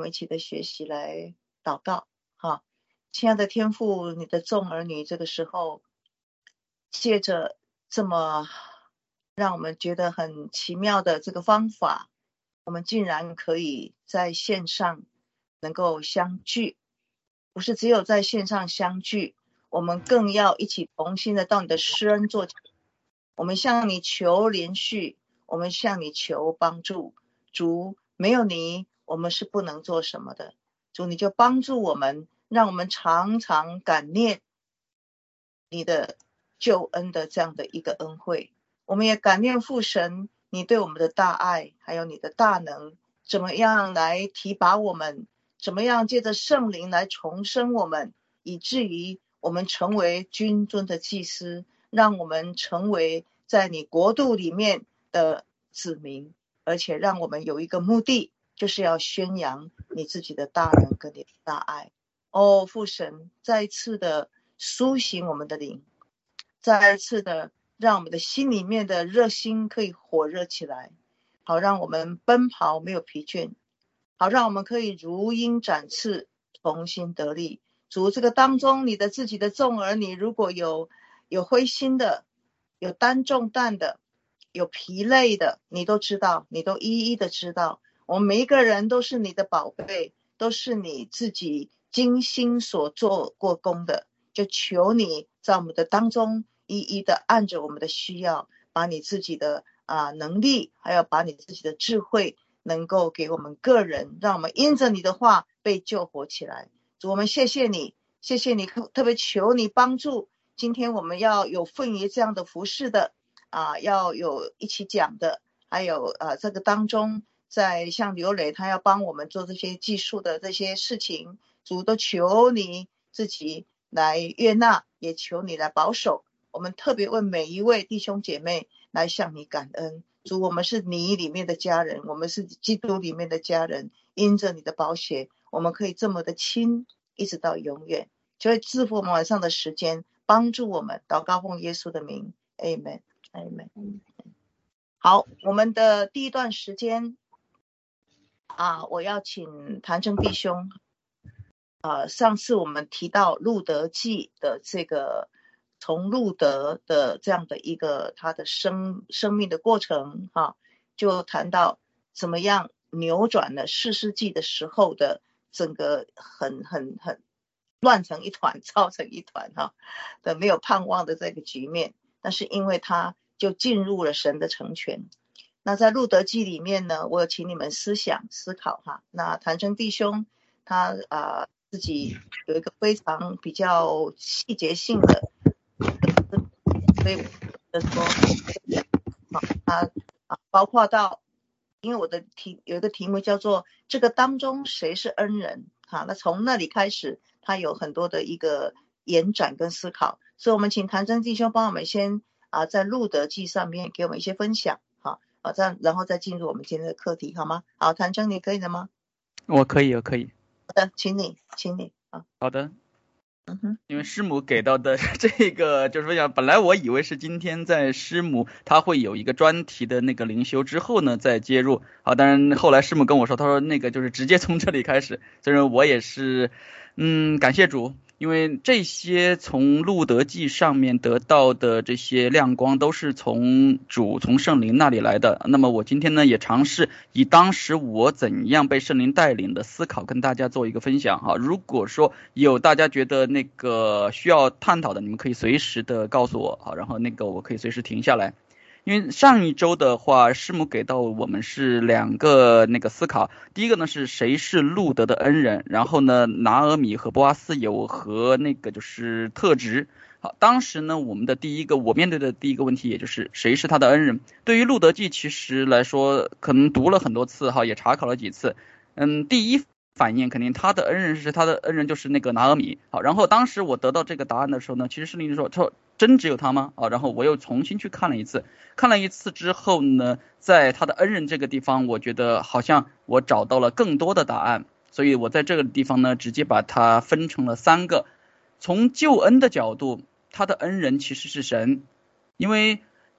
们一起的学习来祷告哈。亲爱的天父，你的众儿女这个时候借着这么让我们觉得很奇妙的这个方法，我们竟然可以在线上能够相聚，不是只有在线上相聚，我们更要一起同心的到你的施恩座前，我们向你求连续，我们向你求帮助。主，没有你我们是不能做什么的，主你就帮助我们，让我们常常感念你的救恩的这样的一个恩惠。我们也感念父神你对我们的大爱，还有你的大能，怎么样来提拔我们，怎么样借着圣灵来重生我们，以至于我们成为君尊的祭司，让我们成为在你国度里面的子民，而且让我们有一个目的，就是要宣扬你自己的大能跟你的大爱。父神，再一次的苏醒我们的灵，再一次的让我们的心里面的热心可以火热起来，好让我们奔跑没有疲倦，好让我们可以如鹰展翅，重新得力。主，这个当中你的自己的众儿女如果有灰心的，有担重担的，有疲累的，你都知道，你都一一的知道。我们每一个人都是你的宝贝，都是你自己精心所做过工的，就求你在我们的当中一一的按着我们的需要，把你自己的能力，还有把你自己的智慧能够给我们个人，让我们因着你的话被救活起来。主，我们谢谢你，谢谢你，特别求你帮助今天我们要有份于这样的服事的要有一起讲的，还有这个当中在像刘磊他要帮我们做这些技术的这些事情，主都求你自己来悦纳，也求你来保守。我们特别为每一位弟兄姐妹来向你感恩。主，我们是你里面的家人，我们是基督里面的家人，因着你的宝血，我们可以这么的亲，一直到永远。就会赐福我们晚上的时间，帮助我们。祷告奉耶稣的名 Amen Amen。 好，我们的第一段时间我要请谭正弟兄上次我们提到路德记的这个从路德的这样的一个他的生命的过程就谈到怎么样扭转了士师记的时候的整个很乱成一团，糟成一团的没有盼望的这个局面，但是因为他就进入了神的成全。那在路德记里面呢，我有请你们思想思考那谭正弟兄他自己有一个非常比较细节性的，所以我说他包括到，因为我的有一个题目叫做这个当中谁是恩人那从那里开始他有很多的一个延展跟思考，所以我们请谭正弟兄帮我们先在路德记上面给我们一些分享这样然后再进入我们今天的课题好吗？好，谭正你可以的吗？ 我可以。好的，请你好的。因为师母给到的这个就是分享，本来我以为是今天在师母他会有一个专题的那个灵修之后呢再接入当然后来师母跟我说，他说那个就是直接从这里开始，所以说我也是感谢主，因为这些从路德记上面得到的这些亮光都是从主从圣灵那里来的。那么我今天呢也尝试以当时我怎样被圣灵带领的思考跟大家做一个分享如果说有大家觉得那个需要探讨的，你们可以随时的告诉我然后那个我可以随时停下来。因为上一周的话，师母给到我们是两个那个思考，第一个呢是谁是路德的恩人，然后呢拿俄米和波阿斯有和那个就是特质。好，当时呢我面对的第一个问题也就是谁是他的恩人。对于路德记其实来说可能读了很多次也查考了几次，第一反应肯定他的恩人就是那个拿俄米。好，然后当时我得到这个答案的时候呢，其实圣灵说真只有他吗？然后我又重新去看了一次之后呢，在他的恩人这个地方，我觉得好像我找到了更多的答案，所以我在这个地方呢，直接把它分成了3个。从救恩的角度，他的恩人其实是神，因为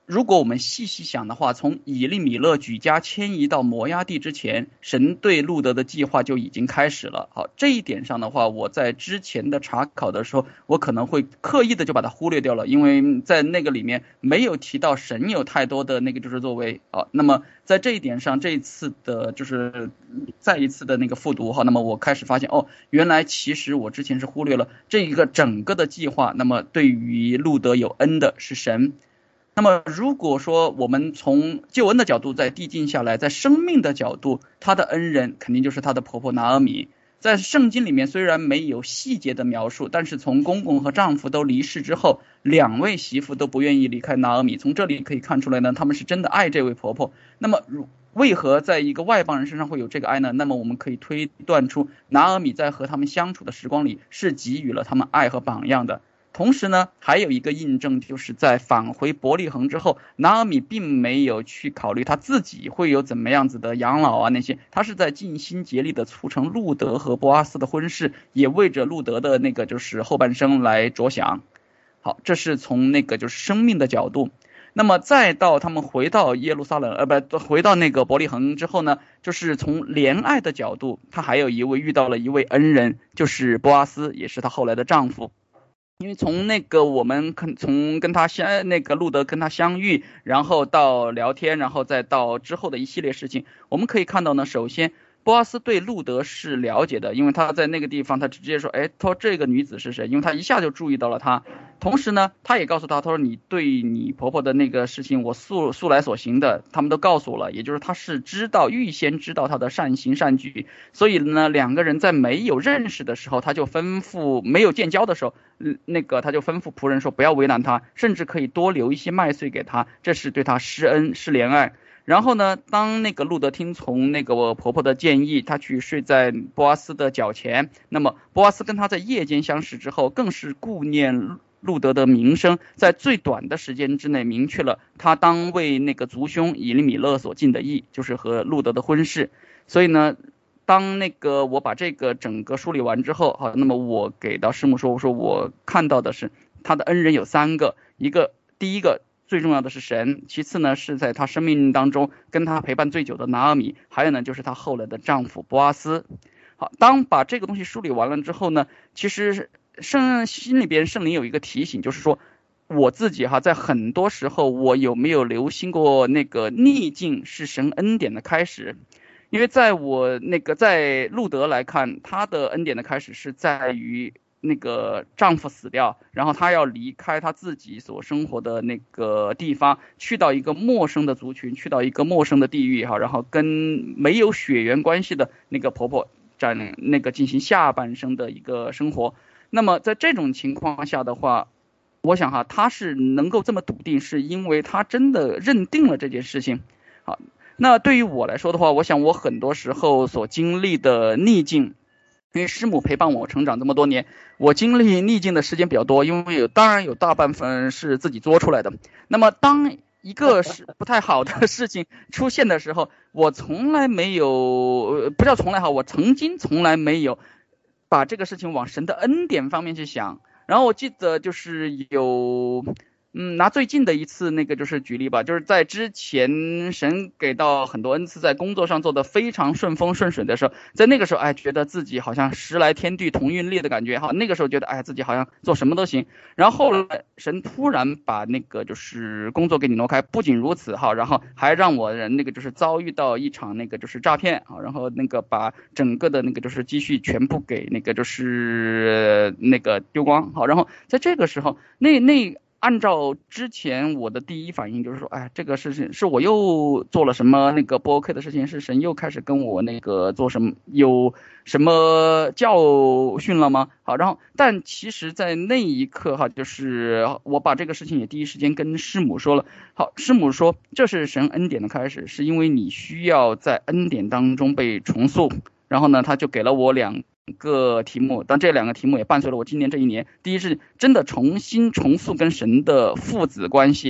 如果我们细细想的话，从以利米勒举家迁移到摩押地之前，神对路德的计划就已经开始了。好，这一点上的话，我在之前的查考的时候，我可能会刻意的就把它忽略掉了，因为在那个里面没有提到神有太多的那个就是作为啊。那么在这一点上，这一次的就是再一次的那个复读哈，那么我开始发现原来其实我之前是忽略了这一个整个的计划。那么对于路德有恩的是神。那么如果说我们从救恩的角度再递进下来，在生命的角度，他的恩人肯定就是他的婆婆拿俄米。在圣经里面虽然没有细节的描述，但是从公公和丈夫都离世之后，2位媳妇都不愿意离开拿俄米，从这里可以看出来呢，他们是真的爱这位婆婆。那么为何在一个外邦人身上会有这个爱呢？那么我们可以推断出拿俄米在和他们相处的时光里是给予了他们爱和榜样的。同时呢，还有一个印证，就是在返回伯利恒之后，拿俄米并没有去考虑他自己会有怎么样子的养老啊那些，他是在尽心竭力的促成路德和波阿斯的婚事，也为着路德的那个就是后半生来着想。好，这是从那个就是生命的角度。那么再到他们回到耶路撒冷回到那个伯利恒之后呢，就是从怜爱的角度，他还有遇到了一位恩人，就是波阿斯，也是他后来的丈夫。因为从那个我们从跟他路德跟他相遇，然后到聊天，然后再到之后的一系列事情，我们可以看到呢，首先波阿斯对路德是了解的，因为他在那个地方他直接说他说这个女子是谁，因为他一下就注意到了他。同时呢，他也告诉他说你对你婆婆的那个事情我素来所行的他们都告诉我了，也就是他是预先知道他的善行善举。所以呢，两个人在没有认识的时候，他就吩咐没有建交的时候，他就吩咐仆人说不要为难他，甚至可以多留一些麦穗给他，这是对他施恩施怜爱。然后呢，当那个路德听从那个我婆婆的建议，他去睡在波阿斯的脚前，那么波阿斯跟他在夜间相识之后，更是顾念路德的名声，在最短的时间之内明确了他当为那个族兄以利米勒所尽的义，就是和路德的婚事。所以呢，当那个我把这个整个梳理完之后，好，那么我给到师母说，我说我看到的是他的恩人有3个，第一个最重要的是神，其次呢是在他生命当中跟他陪伴最久的拿俄米，还有呢就是他后来的丈夫波阿斯。好，当把这个东西梳理完了之后呢，其实心里边圣灵有一个提醒，就是说我自己在很多时候我有没有留心过那个逆境是神恩典的开始。因为在路德来看，他的恩典的开始是在于那个丈夫死掉，然后他要离开他自己所生活的那个地方，去到一个陌生的族群，去到一个陌生的地域然后跟没有血缘关系的那个婆婆进行下半生的一个生活。那么在这种情况下的话，我想他是能够这么笃定，是因为他真的认定了这件事情。好，那对于我来说的话，我想我很多时候所经历的逆境，因为师母陪伴我成长这么多年，我经历逆境的时间比较多，因为当然有大半分是自己做出来的。那么当一个是不太好的事情出现的时候，我从来没有不叫从来我曾经从来没有把这个事情往神的恩典方面去想。然后我记得就是有拿最近的一次那个就是举例吧，就是在之前神给到很多恩赐，在工作上做得非常顺风顺水的时候，在那个时候觉得自己好像时来天地同运力的感觉那个时候觉得自己好像做什么都行。然后后来神突然把那个就是工作给你挪开，不仅如此然后还让我那个就是遭遇到一场那个就是诈骗然后那个把整个的那个就是积蓄全部给那个就是那个丢光然后在这个时候按照之前我的第一反应就是说这个事情是我又做了什么那个不 OK 的事情，是神又开始跟我那个做什么有什么教训了吗？好，然后但其实在那一刻就是我把这个事情也第一时间跟师母说了。好，师母说这是神恩典的开始，是因为你需要在恩典当中被重塑。然后呢他就给了我2个题目，但这2个题目也伴随了我今年这一年。第一是真的重新重塑跟神的父子关系，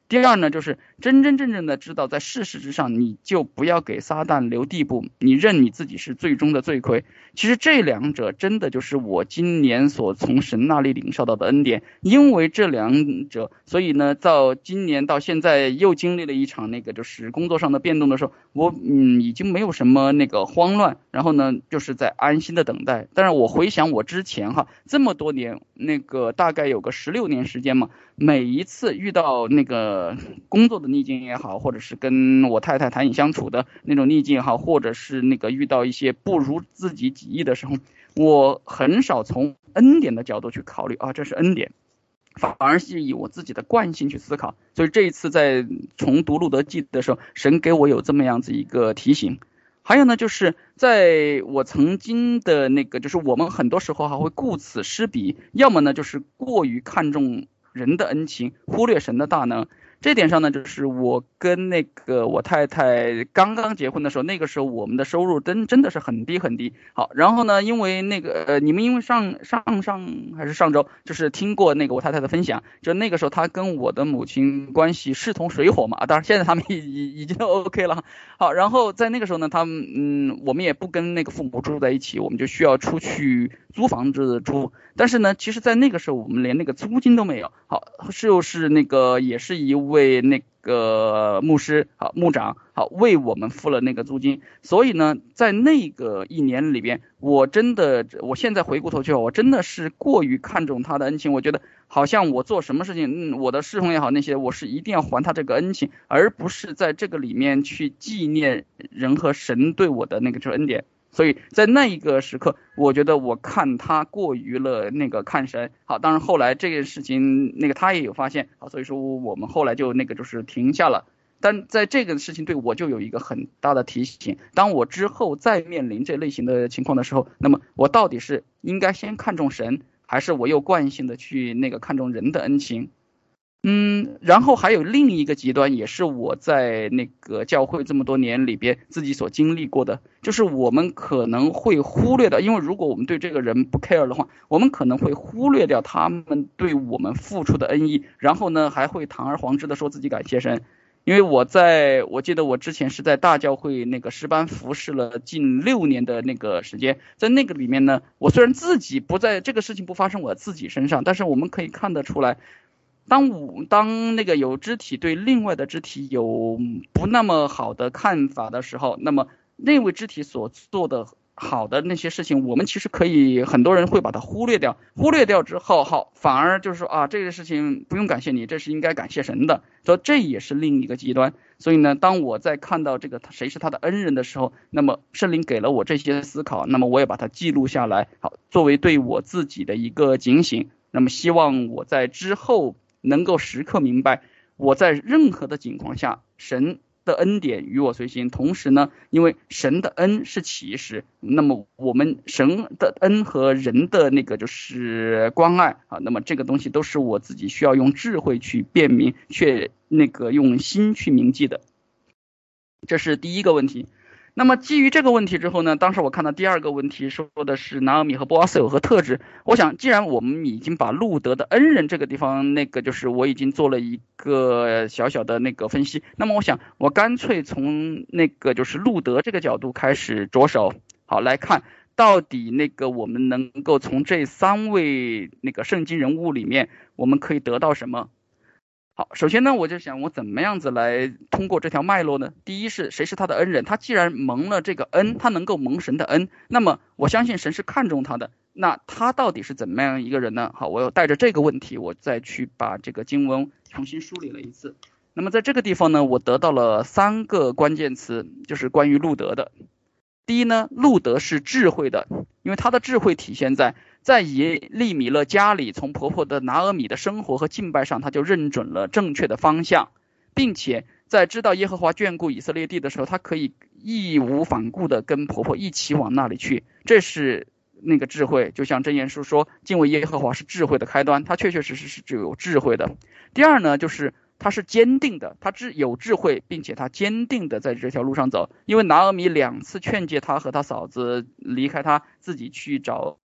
第二呢，就是真真正正的知道在事实之上，你就不要给撒旦留地步，你认你自己是最终的罪魁。其实这两者真的就是我今年所从神那里领受到的恩典，因为这两者，所以呢，到今年到现在又经历了一场那个就是工作上的变动的时候，我已经没有什么那个慌乱，然后呢就是在安心的等待。但是我回想我之前这么多年，那个大概有个16年时间嘛，每一次遇到那个工作的逆境也好，或者是跟我太太谈以相处的那种逆境也好，或者是那个遇到一些不如自己己意的时候，我很少从恩典的角度去考虑这是恩典，反而是以我自己的惯性去思考。所以这一次在重读路德记的时候，神给我有这么样子一个提醒。还有呢，就是在我曾经的那个，就是我们很多时候还会顾此失彼，要么呢就是过于看重人的恩情，忽略神的大能。这点上呢，就是我跟那个我太太刚刚结婚的时候，那个时候我们的收入真的是很低很低。好，然后呢，因为那个你们因为上还是上周，就是听过那个我太太的分享，就那个时候她跟我的母亲关系势同水火嘛，当然现在他们已经 OK 了。好，然后在那个时候呢，我们也不跟那个父母住在一起，我们就需要出去租房子住。但是呢，其实在那个时候我们连那个租金都没有。好，就是那个也是一位那个牧师牧长为我们付了那个租金。所以呢，在那个一年里边，我现在回过头去，我真的是过于看重他的恩情。我觉得好像我做什么事情，我的侍奉也好，那些我是一定要还他这个恩情，而不是在这个里面去纪念人和神对我的那个恩典。所以在那一个时刻，我觉得我看他过于了那个看神。好，当然后来这件事情那个他也有发现，好，所以说我们后来就那个就是停下了。但在这个事情对我就有一个很大的提醒，当我之后再面临这类型的情况的时候，那么我到底是应该先看重神，还是我又惯性的去那个看重人的恩情？然后还有另一个极端，也是我在那个教会这么多年里边自己所经历过的，就是我们可能会忽略掉，因为如果我们对这个人不 care 的话，我们可能会忽略掉他们对我们付出的恩义，然后呢还会堂而皇之的说自己感谢神。因为我记得我之前是在大教会那个诗班服侍了近6年的那个时间，在那个里面呢，我虽然自己不在这个事情不发生我自己身上，但是我们可以看得出来，当那个有肢体对另外的肢体有不那么好的看法的时候，那么那位肢体所做的好的那些事情，我们其实可以很多人会把它忽略掉之后，反而就是说这个事情不用感谢你，这是应该感谢神的，所以这也是另一个极端。所以呢，当我在看到这个谁是他的恩人的时候，那么圣灵给了我这些思考，那么我也把它记录下来，好，作为对我自己的一个警醒。那么希望我在之后能够时刻明白，我在任何的情况下，神的恩典与我随行。同时呢，因为神的恩是其实，那么我们神的恩和人的那个就是关爱那么这个东西都是我自己需要用智慧去辨明，却那个用心去铭记的。这是第一个问题。那么基于这个问题之后呢，当时我看到第二个问题说的是拿俄米和波阿斯有何特质。我想既然我们已经把路德的恩人这个地方那个就是我已经做了一个小小的那个分析，那么我想我干脆从那个就是路德这个角度开始着手，好来看到底那个我们能够从这3位那个圣经人物里面我们可以得到什么。好，首先呢，我就想我怎么样子来通过这条脉络呢？第一是谁是他的恩人？他既然蒙了这个恩，他能够蒙神的恩，那么我相信神是看重他的。那他到底是怎么样一个人呢？好，我带着这个问题，我再去把这个经文重新梳理了一次。那么在这个地方呢，我得到了3个关键词，就是关于路德的。第一呢，路德是智慧的，因为他的智慧体现在以利米勒家里从婆婆的拿俄米的生活和敬拜上，他就认准了正确的方向，并且在知道耶和华眷顾以色列地的时候，他可以义无反顾的跟婆婆一起往那里去，这是那个智慧。就像箴言书说，敬畏耶和华是智慧的开端，他确确实实是具有智慧的。第二呢，就是他是坚定的，他有智慧，并且他坚定的在这条路上走。因为拿俄米2次劝诫他和他嫂子离开他，自己去找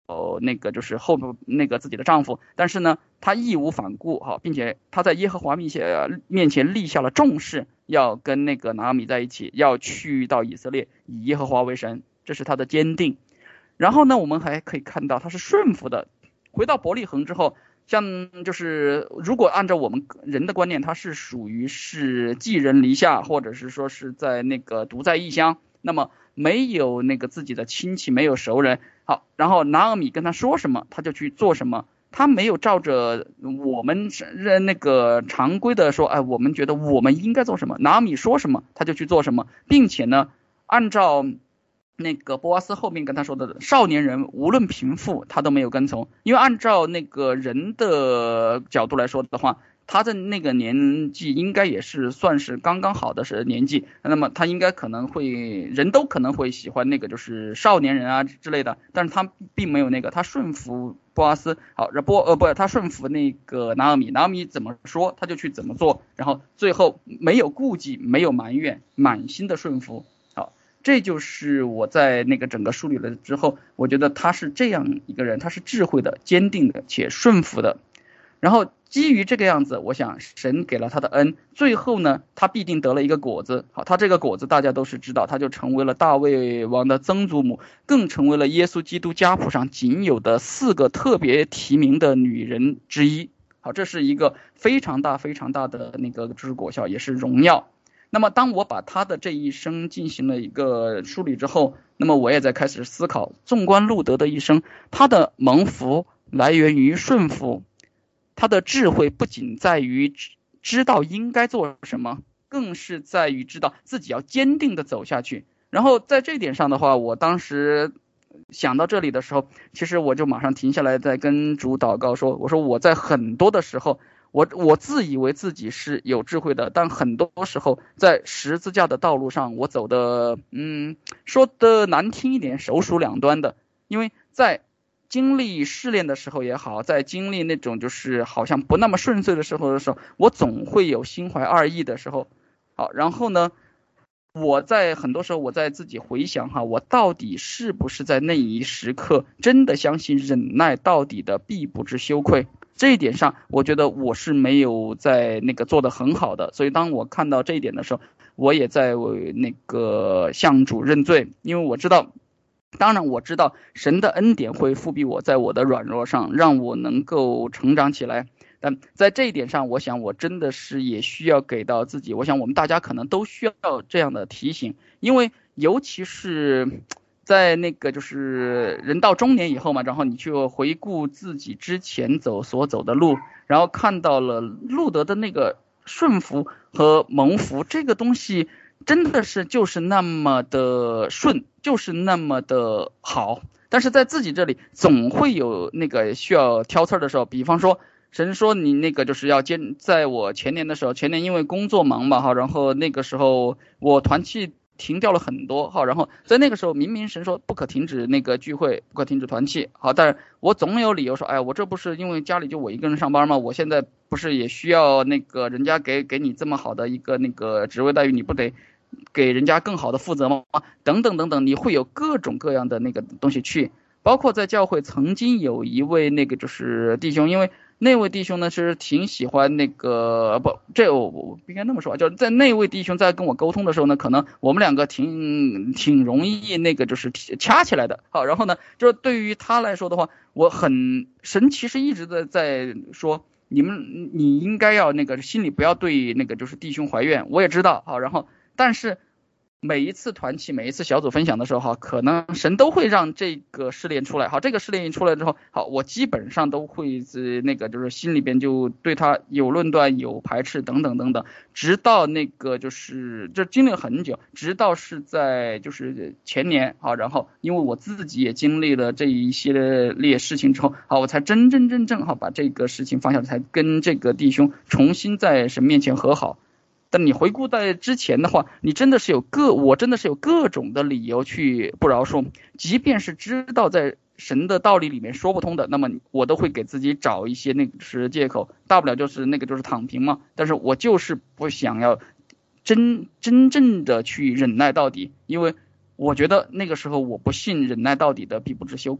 那个就是那个自己的丈夫，但是呢她义无反顾并且她在耶和华面前立下了重誓，要跟那个拿俄米在一起，要去到以色列，以耶和华为神，这是她的坚定。然后呢我们还可以看到她是顺服的。回到伯利恒之后，像就是如果按照我们人的观念，他是属于是寄人篱下，或者是说是在那个独在异乡，那么没有那个自己的亲戚，没有熟人。好，然后拿俄米跟他说什么他就去做什么，他没有照着我们那个常规的说，哎，我们觉得我们应该做什么，拿俄米说什么他就去做什么，并且呢按照那个波阿斯后面跟他说的，少年人无论贫富他都没有跟从，因为按照那个人的角度来说的话，他的那个年纪应该也是算是刚刚好的是年纪，那么他应该可能会人都可能会喜欢那个就是少年人啊之类的，但是他并没有那个，他顺服波阿斯，好，他顺服那个拿俄米怎么说他就去怎么做，然后最后没有顾忌，没有埋怨，满心的顺服。这就是我在那个整个梳理了之后，我觉得他是这样一个人，他是智慧的、坚定的且顺服的。然后基于这个样子，我想神给了他的恩，最后呢他必定得了一个果子。好，他这个果子大家都是知道，他就成为了大卫王的曾祖母，更成为了耶稣基督家谱上仅有的4个特别提名的女人之一。好，这是一个非常大非常大的那个就是果效，也是荣耀。那么当我把他的这一生进行了一个梳理之后，那么我也在开始思考，纵观路德的一生，他的蒙福来源于顺服，他的智慧不仅在于知道应该做什么，更是在于知道自己要坚定的走下去。然后在这点上的话，我当时想到这里的时候，其实我就马上停下来，在跟主祷告说，我说我在很多的时候我自以为自己是有智慧的，但很多时候在十字架的道路上，我走的说的难听一点，手鼠两端的。因为在经历试炼的时候也好，在经历那种就是好像不那么顺遂的时候，我总会有心怀二意的时候。好，然后呢我在很多时候我在自己回想我到底是不是在那一时刻真的相信忍耐到底的必不致羞愧，这一点上我觉得我是没有在那个做得很好的。所以当我看到这一点的时候，我也在那个向主认罪，因为我知道，当然我知道神的恩典会复庇我在我的软弱上，让我能够成长起来。但在这一点上，我想我真的是也需要给到自己，我想我们大家可能都需要这样的提醒，因为尤其是在那个就是人到中年以后嘛，然后你去回顾自己之前所走的路，然后看到了路德的那个顺服和蒙福，这个东西真的是就是那么的顺，就是那么的好，但是在自己这里总会有那个需要挑刺的时候。比方说神说你那个就是要在我前年的时候，前年因为工作忙嘛然后那个时候我团契停掉了很多然后在那个时候明明神说不可停止那个聚会，不可停止团契但是我总有理由说，哎，我这不是因为家里就我一个人上班吗？我现在不是也需要那个人家给你这么好的一个那个职位待遇，你不得给人家更好的负责吗？等等等等，你会有各种各样的那个东西去。包括在教会曾经有一位那个就是弟兄，因为那位弟兄呢是挺喜欢那个这我不应该那么说，就是在那位弟兄在跟我沟通的时候呢，可能我们两个挺容易那个就是掐起来的。好，然后呢就是对于他来说的话，神其实一直在说你应该要那个心里不要对那个就是弟兄怀怨，我也知道好，然后但是每一次团契每一次小组分享的时候可能神都会让这个试炼出来。好，这个试炼一出来之后，好，我基本上都会那个就是心里边就对他有论断有排斥等等等等，直到那个就是这经历了很久，直到是在就是前年好，然后因为我自己也经历了这一系列事情之后，好，我才真正好把这个事情放下，才跟这个弟兄重新在神面前和好。但你回顾在之前的话，我真的是有各种的理由去不饶恕，即便是知道在神的道理里面说不通的，那么我都会给自己找一些那个是借口，大不了就是那个就是躺平嘛。但是我就是不想要真正的去忍耐到底，因为我觉得那个时候我不信忍耐到底的必不致羞愧。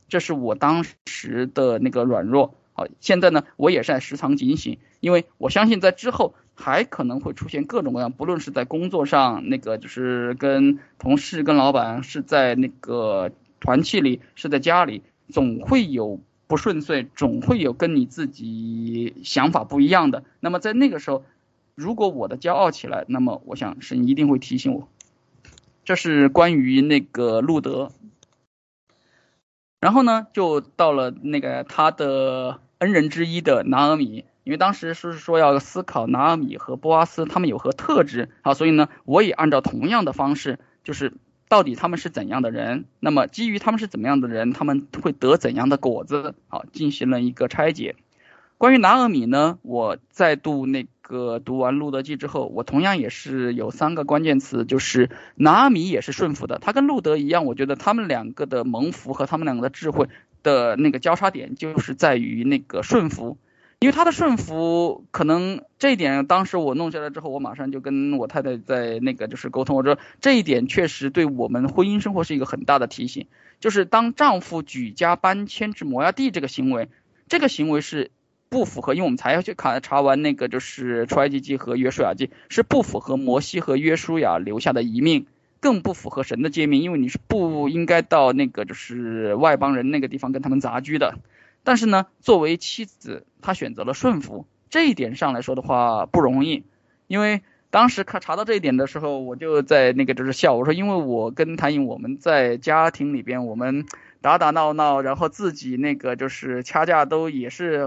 这是我当时的那个软弱。好，现在呢，我也是在时常警醒，因为我相信在之后还可能会出现各种各样，不论是在工作上，那个就是跟同事、跟老板，是在那个团契里，是在家里，总会有不顺遂，总会有跟你自己想法不一样的。那么在那个时候，如果我的骄傲起来，那么我想神一定会提醒我。这是关于那个路德。然后呢，就到了那个他的恩人之一的拿俄米，因为当时是说要思考拿俄米和波阿斯他们有何特质，好，所以呢，我也按照同样的方式，就是到底他们是怎样的人，那么基于他们是怎么样的人，他们会得怎样的果子，好，进行了一个拆解。关于拿俄米呢，我再度那个读完路德记之后，我同样也是有3个关键词，就是拿俄米也是顺服的，他跟路德一样，我觉得他们2个的蒙福和他们2个的智慧的那个交叉点就是在于那个顺服。因为他的顺服，可能这一点当时我弄下来之后，我马上就跟我太太在那个就是沟通，我说这一点确实对我们婚姻生活是一个很大的提醒，就是当丈夫举家搬迁至摩押地这个行为是不符合，因为我们才要去查完那个就是出埃及记和约书亚记，是不符合摩西和约书亚留下的遗命，更不符合神的诫命，因为你是不应该到那个就是外邦人那个地方跟他们杂居的。但是呢，作为妻子，她选择了顺服，这一点上来说的话不容易。因为当时查到这一点的时候，我就在那个就是笑，我说因为我跟谭颖我们在家庭里边，我们打打闹闹，然后自己那个就是掐架都也是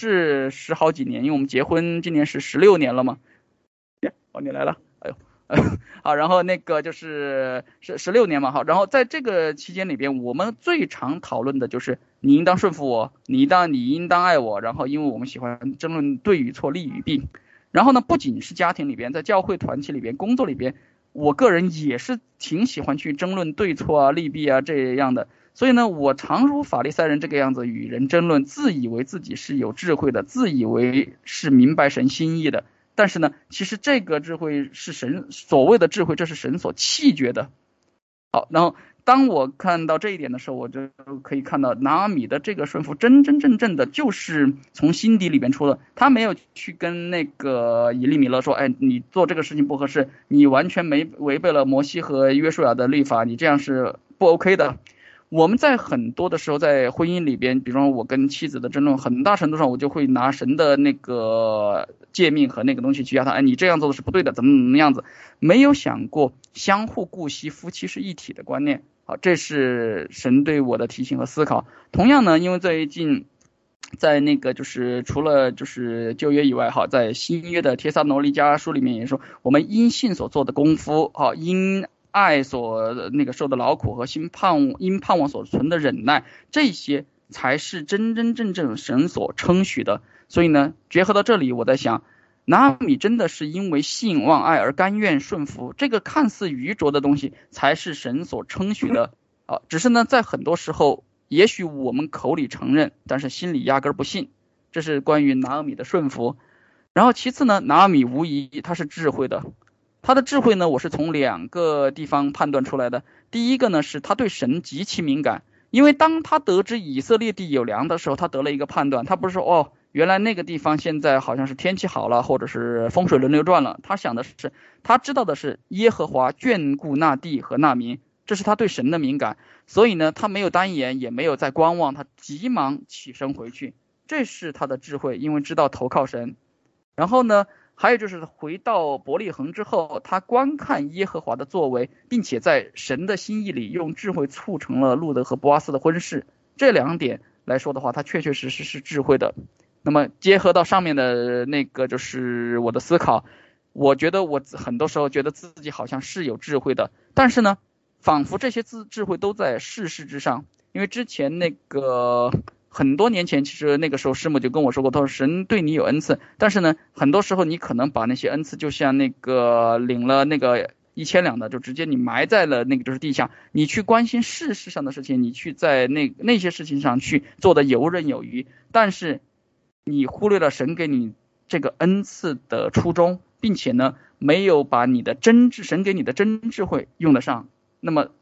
10好几年，因为我们结婚今年是16年了嘛。哦，你来了，哎呦。好，然后那个就是16年嘛，好，然后在这个期间里边，我们最常讨论的就是你应当顺服我，你应当爱我，然后因为我们喜欢争论对与错、利与弊。然后呢，不仅是家庭里边，在教会团体里边、工作里边，我个人也是挺喜欢去争论对错啊、利弊啊这样的。所以呢，我常如法利赛人这个样子与人争论，自以为自己是有智慧的，自以为是明白神心意的。但是呢，其实这个智慧是神所谓的智慧，这是神所弃绝的。好，然后当我看到这一点的时候，我就可以看到拿俄米的这个顺服真正的就是从心底里边出的，他没有去跟那个以利米勒说，哎，你做这个事情不合适，你完全违背了摩西和约书亚的律法，你这样是不 OK 的。我们在很多的时候在婚姻里边，比方说我跟妻子的争论，很大程度上我就会拿神的那个诫命和那个东西去压他，哎，你这样做的是不对的，怎么样子，没有想过相互顾惜，夫妻是一体的观念。好，这是神对我的提醒和思考。同样呢，因为最近在那个就是除了就是旧约以外，好，在新约的帖撒罗尼迦书里面也说，我们因信所做的功夫，好，因爱所那个受的劳苦和因盼望所存的忍耐，这些才是真正神所称许的。所以呢，结合到这里，我在想，拿俄米真的是因为信望爱而甘愿顺服，这个看似愚拙的东西才是神所称许的啊。只是呢，在很多时候，也许我们口里承认，但是心里压根不信。这是关于拿俄米的顺服。然后其次呢，拿俄米无疑他是智慧的。他的智慧呢，我是从2个地方判断出来的。第一个呢，是他对神极其敏感，因为当他得知以色列地有粮的时候，他得了一个判断，他不是说哦，原来那个地方现在好像是天气好了，或者是风水轮流转了，他想的是，他知道的是耶和华眷顾那地和那民，这是他对神的敏感。所以呢，他没有单言，也没有再观望，他急忙起身回去，这是他的智慧，因为知道投靠神。然后呢，还有就是回到伯利恒之后，他观看耶和华的作为，并且在神的心意里用智慧促成了路德和波阿斯的婚事。这2点来说的话，他确实是智慧的。那么结合到上面的那个就是我的思考，我觉得我很多时候觉得自己好像是有智慧的，但是呢，仿佛这些智慧都在世事之上。因为之前那个很多年前，其实那个时候师母就跟我说过，他说神对你有恩赐，但是呢，很多时候你可能把那些恩赐就像那个领了那个1000两的，就直接你埋在了那个就是地下，你去关心世上的事情，你去在那些事情上去做的游刃有余，但是你忽略了神给你这个恩赐的初衷，并且呢，没有把神给你的真智慧用得上。那么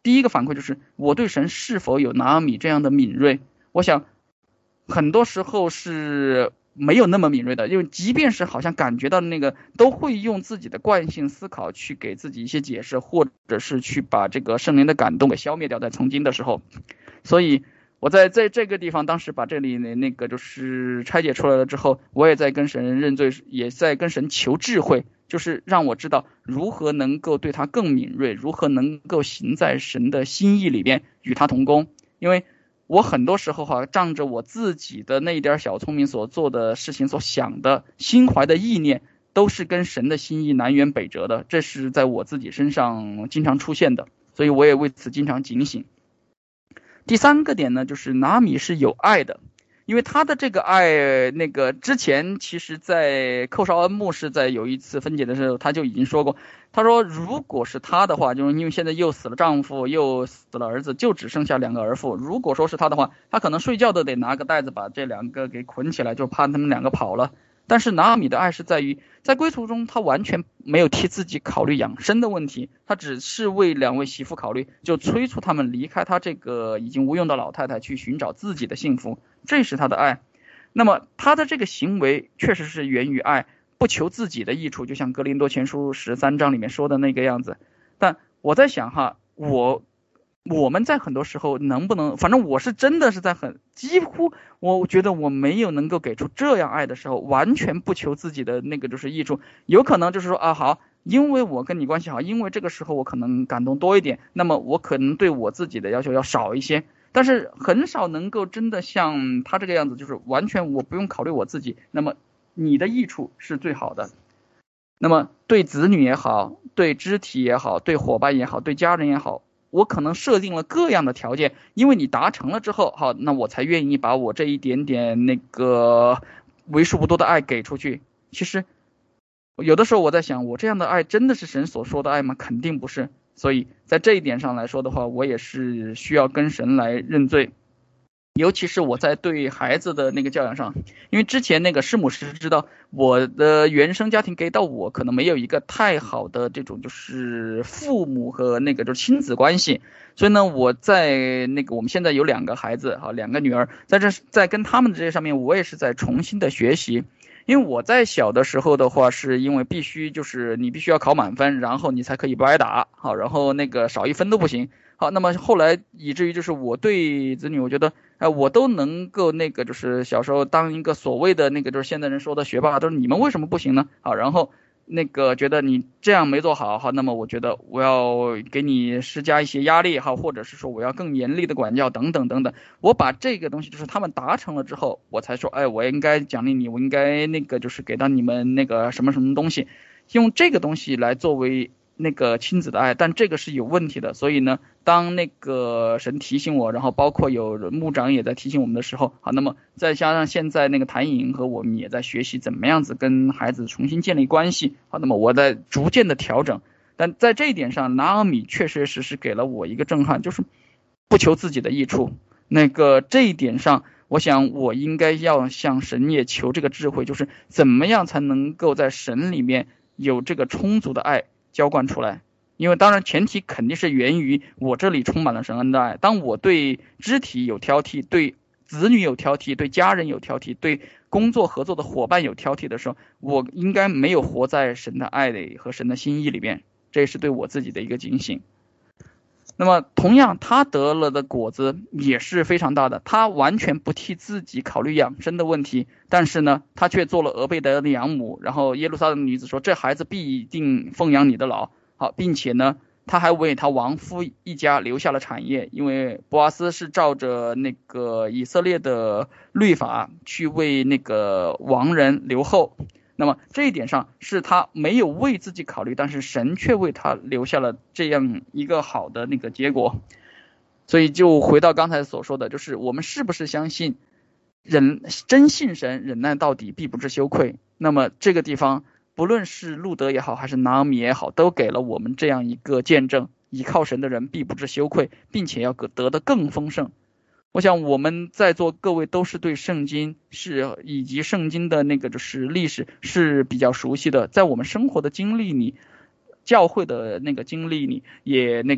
第一个反馈就是我对神是否有拿俄米这样的敏锐。我想很多时候是没有那么敏锐的，因为即便是好像感觉到那个，都会用自己的惯性思考去给自己一些解释，或者是去把这个圣灵的感动给消灭掉，在从经的时候。所以我在这个地方，当时把这里那个就是拆解出来了之后，我也在跟神认罪，也在跟神求智慧，就是让我知道如何能够对他更敏锐，如何能够行在神的心意里边与他同工。因为我很多时候仗着我自己的那一点小聪明所做的事情，所想的心怀的意念，都是跟神的心意南辕北辙的，这是在我自己身上经常出现的，所以我也为此经常警醒。第三个点呢，就是拿俄米是有爱的，因为他的这个爱，那个之前其实在寇绍恩牧师在有一次分解的时候，他就已经说过，他说如果是他的话，就是因为现在又死了丈夫，又死了儿子，就只剩下2个儿妇，如果说是他的话，他可能睡觉都得拿个袋子把这2个给捆起来，就怕他们2个跑了。但是拿俄米的爱是在于，在归途中他完全没有替自己考虑养生的问题，他只是为2位媳妇考虑，就催促他们离开他这个已经无用的老太太，去寻找自己的幸福，这是他的爱。那么他的这个行为确实是源于爱，不求自己的益处，就像哥林多前书13章里面说的那个样子。但我在想我们在很多时候能不能，反正我是真的是在几乎我觉得我没有能够给出这样爱的时候，完全不求自己的那个就是益处，有可能就是说好，因为我跟你关系好，因为这个时候我可能感动多一点，那么我可能对我自己的要求要少一些，但是很少能够真的像他这个样子，就是完全我不用考虑我自己，那么你的益处是最好的。那么对子女也好，对肢体也好，对伙伴也好，对家人也好，我可能设定了各样的条件，因为你达成了之后，好，那我才愿意把我这一点点那个为数不多的爱给出去。其实有的时候我在想，我这样的爱真的是神所说的爱吗？肯定不是。所以在这一点上来说的话，我也是需要跟神来认罪。尤其是我在对孩子的那个教养上，因为之前那个师母是知道我的原生家庭给到我可能没有一个太好的这种就是父母和那个就是亲子关系，所以呢我在那个我们现在有2个孩子2个女儿，在跟他们的这些上面，我也是在重新的学习。因为我在小的时候的话，是因为必须就是你必须要考满分，然后你才可以不挨打，好，然后那个少1分都不行。好，那么后来以至于就是我对子女，我觉得我都能够那个就是小时候当一个所谓的那个就是现在人说的学霸，都是你们为什么不行呢？好，然后那个觉得你这样没做好，好，那么我觉得我要给你施加一些压力，好，或者是说我要更严厉的管教等等等等。我把这个东西就是他们达成了之后，我才说，我应该奖励你，我应该那个就是给到你们那个什么什么东西，用这个东西来作为那个亲子的爱，但这个是有问题的。所以呢，当那个神提醒我，然后包括有牧长也在提醒我们的时候，好，那么再加上现在那个谭颖和我们也在学习怎么样子跟孩子重新建立关系，好，那么我在逐渐的调整。但在这一点上，拿俄米确确实实给了我一个震撼，就是不求自己的益处。那个这一点上，我想我应该要向神也求这个智慧，就是怎么样才能够在神里面有这个充足的爱浇灌出来。因为当然前提肯定是源于我这里充满了神恩的爱。当我对肢体有挑剔，对子女有挑剔，对家人有挑剔，对工作合作的伙伴有挑剔的时候，我应该没有活在神的爱里和神的心意里面，这是对我自己的一个警醒。那么同样他得了的果子也是非常大的，他完全不替自己考虑养生的问题，但是呢他却做了俄贝德的养母，然后耶路撒冷女子说这孩子必定奉养你的老，好，并且呢他还为他亡夫一家留下了产业，因为波阿斯是照着那个以色列的律法去为那个亡人留后，那么这一点上是他没有为自己考虑，但是神却为他留下了这样一个好的那个结果。所以就回到刚才所说的，就是我们是不是相信真信神，忍耐到底必不致羞愧。那么这个地方不论是路德也好还是拿俄米也好，都给了我们这样一个见证，倚靠神的人必不致羞愧，并且要得的更丰盛。我想我们在座各位都是对圣经以及圣经的那个就是历史是比较熟悉的，在我们生活的经历里，教会的那个经历里，也那个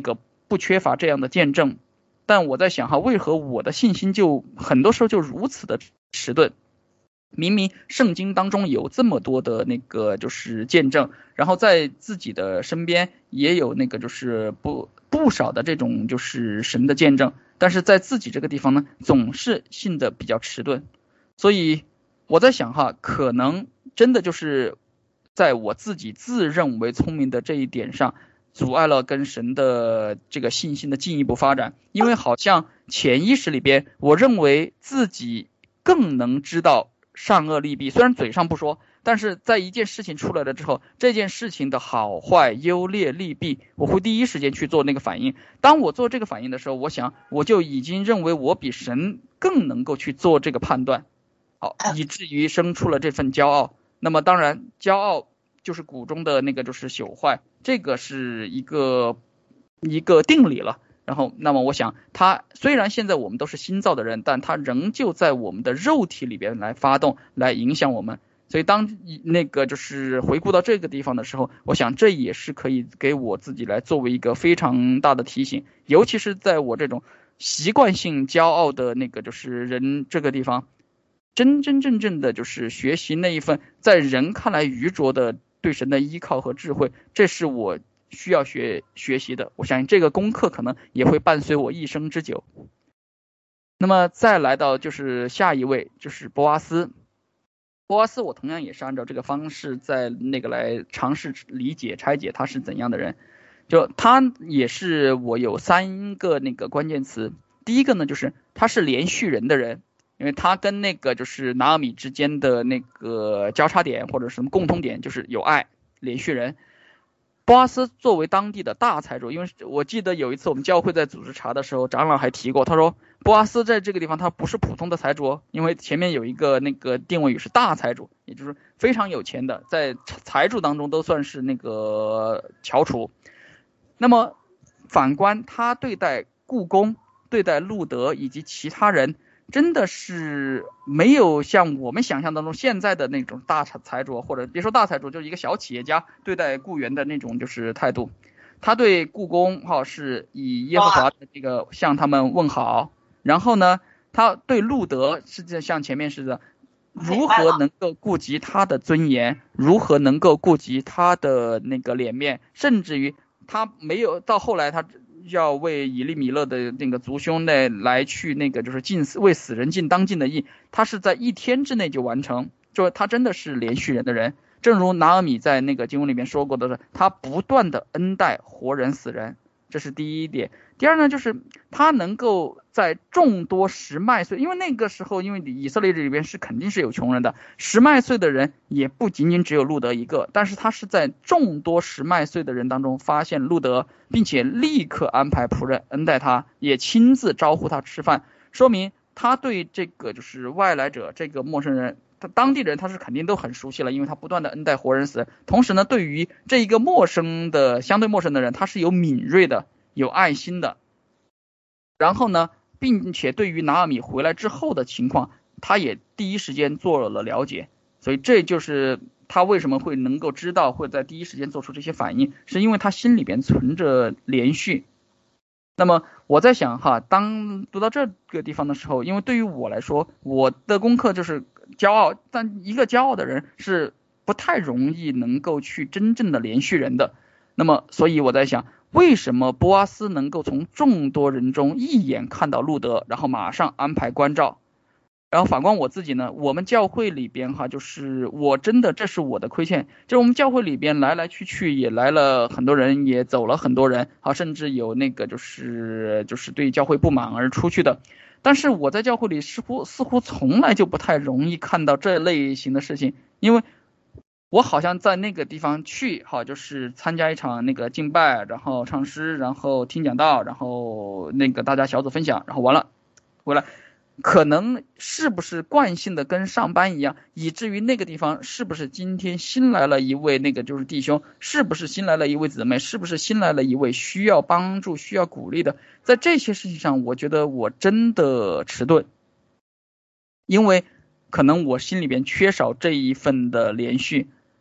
不缺乏这样的见证，但我在想哈，为何我的信心就很多时候就如此的迟钝？明明圣经当中有这么多的那个就是见证，然后在自己的身边也有那个就是不少的这种就是神的见证，但是在自己这个地方呢，总是信的比较迟钝。所以我在想哈，可能真的就是在我自己自认为聪明的这一点上，阻碍了跟神的这个信心的进一步发展。因为好像潜意识里边，我认为自己更能知道善恶利弊，虽然嘴上不说，但是在一件事情出来了之后，这件事情的好坏优劣利弊，我会第一时间去做那个反应。当我做这个反应的时候，我想我就已经认为我比神更能够去做这个判断，好，以至于生出了这份骄傲。那么当然骄傲就是谷中的那个就是朽坏，这个是一个定理了。然后那么我想他虽然现在我们都是新造的人，但他仍旧在我们的肉体里边来发动，来影响我们。所以当那个就是回顾到这个地方的时候，我想这也是可以给我自己来作为一个非常大的提醒，尤其是在我这种习惯性骄傲的那个就是人这个地方，真正的就是学习那一份在人看来愚拙的对神的依靠和智慧，这是我需要学习的。我相信这个功课可能也会伴随我一生之久。那么再来到就是下一位，就是波阿斯。波阿斯我同样也是按照这个方式在那个来尝试理解拆解他是怎样的人。就他也是我有3个那个关键词。第一个呢，就是他是连续人的人，因为他跟那个就是拿俄米之间的那个交叉点或者什么共通点就是有爱，连续人。波阿斯作为当地的大财主，因为我记得有一次我们教会在组织查的时候，长老还提过，他说波阿斯在这个地方他不是普通的财主，因为前面有一个那个定位语是大财主，也就是非常有钱的，在财主当中都算是那个翘楚。那么反观他对待故宫、对待路德以及其他人，真的是没有像我们想象当中现在的那种大财主，或者别说大财主，就是一个小企业家对待雇员的那种就是态度。他对故宫是以耶和华的这个向他们问好，然后呢，他对路德是像前面似的，如何能够顾及他的尊严，如何能够顾及他的那个脸面，甚至于他没有到后来他要为以利米勒的那个族兄呢来去那个就是为死人尽当尽的义，他是在1天之内就完成，就他真的是连续人的人。正如拿俄米在那个经文里面说过的是，他不断的恩待活人死人，这是第一点。第二呢，就是他能够在众多10麦穗，因为那个时候因为以色列里边是肯定是有穷人的，10麦穗的人也不仅仅只有路德一个，但是他是在众多10麦穗的人当中发现路德，并且立刻安排仆人恩待他，也亲自招呼他吃饭，说明他对这个就是外来者这个陌生人，他当地人他是肯定都很熟悉了，因为他不断的恩待活人死。同时呢，对于这一个相对陌生的人，他是有敏锐的有爱心的。然后呢，并且对于拿俄米回来之后的情况，他也第一时间做了了解。所以这就是他为什么会能够知道会在第一时间做出这些反应，是因为他心里边存着连续。那么我在想当读到这个地方的时候，因为对于我来说，我的功课就是骄傲，但一个骄傲的人是不太容易能够去真正的连续人的。那么所以我在想，为什么波阿斯能够从众多人中一眼看到路德，然后马上安排关照？然后反观我自己呢，我们教会里边就是我真的这是我的亏欠，就是我们教会里边来来去去也来了很多人，也走了很多人甚至有那个就是对教会不满而出去的。但是我在教会里似乎从来就不太容易看到这类型的事情，因为我好像在那个地方去就是参加一场那个敬拜，然后唱诗，然后听讲道，然后那个大家小组分享，然后完了回来，可能是不是惯性的跟上班一样，以至于那个地方是不是今天新来了一位那个就是弟兄，是不是新来了一位姊妹，是不是新来了一位需要帮助需要鼓励的，在这些事情上我觉得我真的迟钝，因为可能我心里边缺少这一份的连续。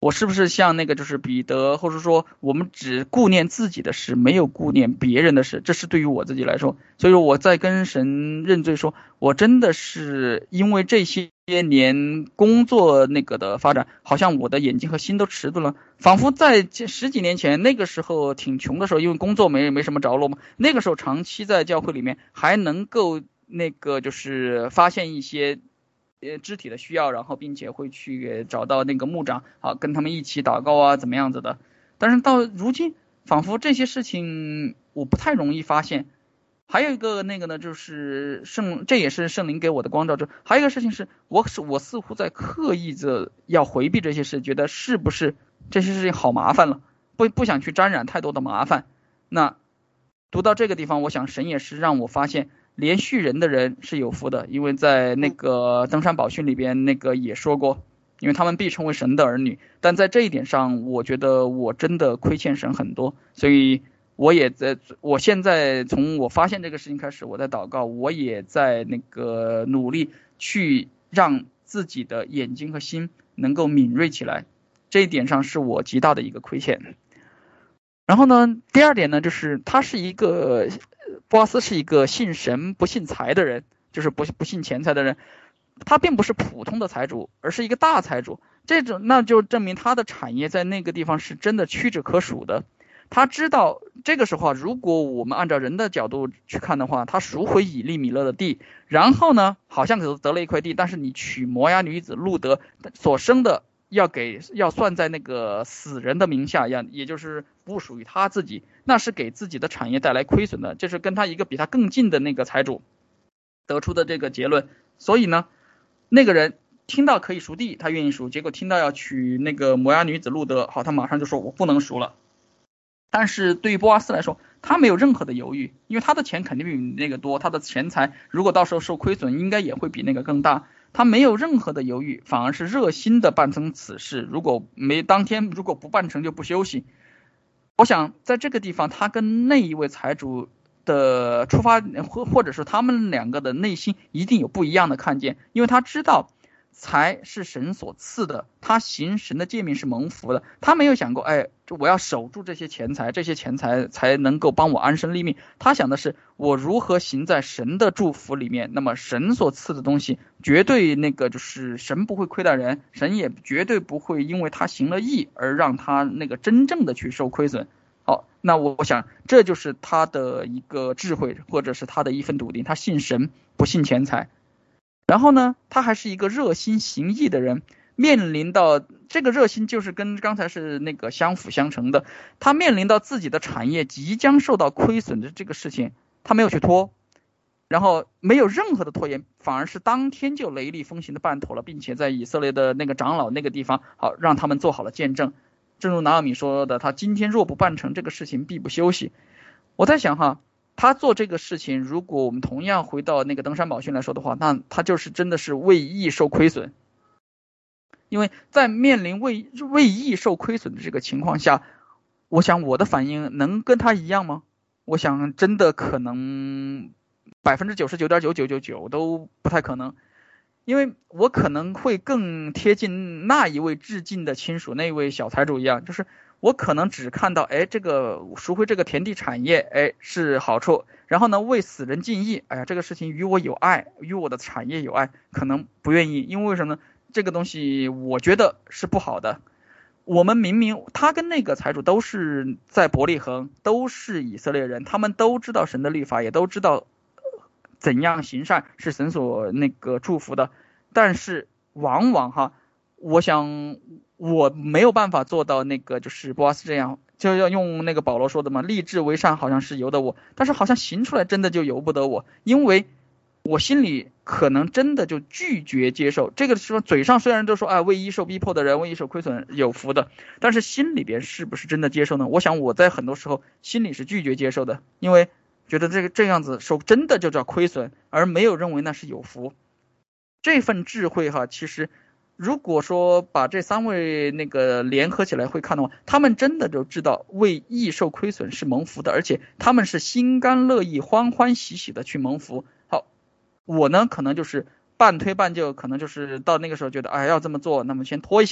我是不是像那个就是彼得，或者说我们只顾念自己的事，没有顾念别人的事，这是对于我自己来说。所以说我在跟神认罪说，我真的是因为这些年工作那个的发展，好像我的眼睛和心都迟钝了，仿佛在10几年前那个时候挺穷的时候，因为工作没什么着落嘛，那个时候长期在教会里面还能够那个就是发现一些肢体的需要，然后并且会去找到那个牧长，好跟他们一起祷告啊，怎么样子的。但是到如今，仿佛这些事情我不太容易发现。还有一个那个呢，就是这也是圣灵给我的光照。还有一个事情是，我似乎在刻意着要回避这些事，觉得是不是这些事情好麻烦了，不想去沾染太多的麻烦。那读到这个地方，我想神也是让我发现，连续人的人是有福的，因为在那个登山宝训里边那个也说过，因为他们必称为神的儿女。但在这一点上，我觉得我真的亏欠神很多，所以我现在从我发现这个事情开始，我在祷告，我也在那个努力去让自己的眼睛和心能够敏锐起来，这一点上是我极大的一个亏欠。然后呢，第二点呢，就是波阿斯是一个信神不信财的人，就是不信钱财的人，他并不是普通的财主，而是一个大财主。那就证明他的产业在那个地方是真的屈指可数的。他知道这个时候，如果我们按照人的角度去看的话，他赎回以利米勒的地，然后呢，好像得了一块地，但是你娶摩押女子路德所生的要算在那个死人的名下，也就是不属于他自己，那是给自己的产业带来亏损的，这是跟他一个比他更近的那个财主得出的这个结论。所以呢，那个人听到可以赎地，他愿意赎，结果听到要娶那个摩押女子路德，好，他马上就说我不能赎了。但是对于波阿斯来说，他没有任何的犹豫，因为他的钱肯定比那个多，他的钱财如果到时候受亏损，应该也会比那个更大。他没有任何的犹豫，反而是热心的办成此事。当天如果不办成就不休息。我想在这个地方，他跟那一位财主的出发，或者是他们两个的内心一定有不一样的看见，因为他知道财是神所赐的，他行神的诫命是蒙福的，他没有想过我要守住这些钱财，这些钱财才能够帮我安身立命。他想的是我如何行在神的祝福里面，那么神所赐的东西绝对那个就是神不会亏待人，神也绝对不会因为他行了义而让他那个真正的去受亏损。好，那我想这就是他的一个智慧，或者是他的一份笃定，他信神不信钱财。然后呢，他还是一个热心行义的人，面临到这个热心就是跟刚才是那个相辅相成的。他面临到自己的产业即将受到亏损的这个事情，他没有去拖，然后没有任何的拖延，反而是当天就雷厉风行的办妥了，并且在以色列的那个长老那个地方，好让他们做好了见证。正如拿俄米说的，他今天若不办成这个事情，必不休息。我在想哈，他做这个事情，如果我们同样回到那个登山宝训来说的话，那他就是真的是为义受亏损。因为在面临为义受亏损的这个情况下，我想我的反应能跟他一样吗？我想真的可能99.9999%都不太可能。因为我可能会更贴近那一位致敬的亲属，那位小财主一样，就是我可能只看到这个赎回这个田地产业是好处，然后呢为死人尽义，这个事情与我有爱，与我的产业有爱，可能不愿意。因为什么呢？这个东西我觉得是不好的。我们明明他跟那个财主都是在伯利恒，都是以色列人，他们都知道神的律法，也都知道怎样行善是神所那个祝福的，但是往往我想我没有办法做到那个就是波阿斯这样，就要用那个保罗说的嘛，立志为善好像是由得我，但是好像行出来真的就由不得我，因为我心里可能真的就拒绝接受。这个时候嘴上虽然都说为义受逼迫的人，为义受亏损有福的，但是心里边是不是真的接受呢？我想我在很多时候心里是拒绝接受的，因为觉得这样子受真的就叫亏损，而没有认为那是有福。这份智慧其实如果说把这三位那个联合起来会看的话，他们真的就知道为义受亏损是蒙福的，而且他们是心甘乐意欢欢喜喜的去蒙福。好，我呢可能就是半推半就，可能就是到那个时候觉得要这么做，那么先拖一下，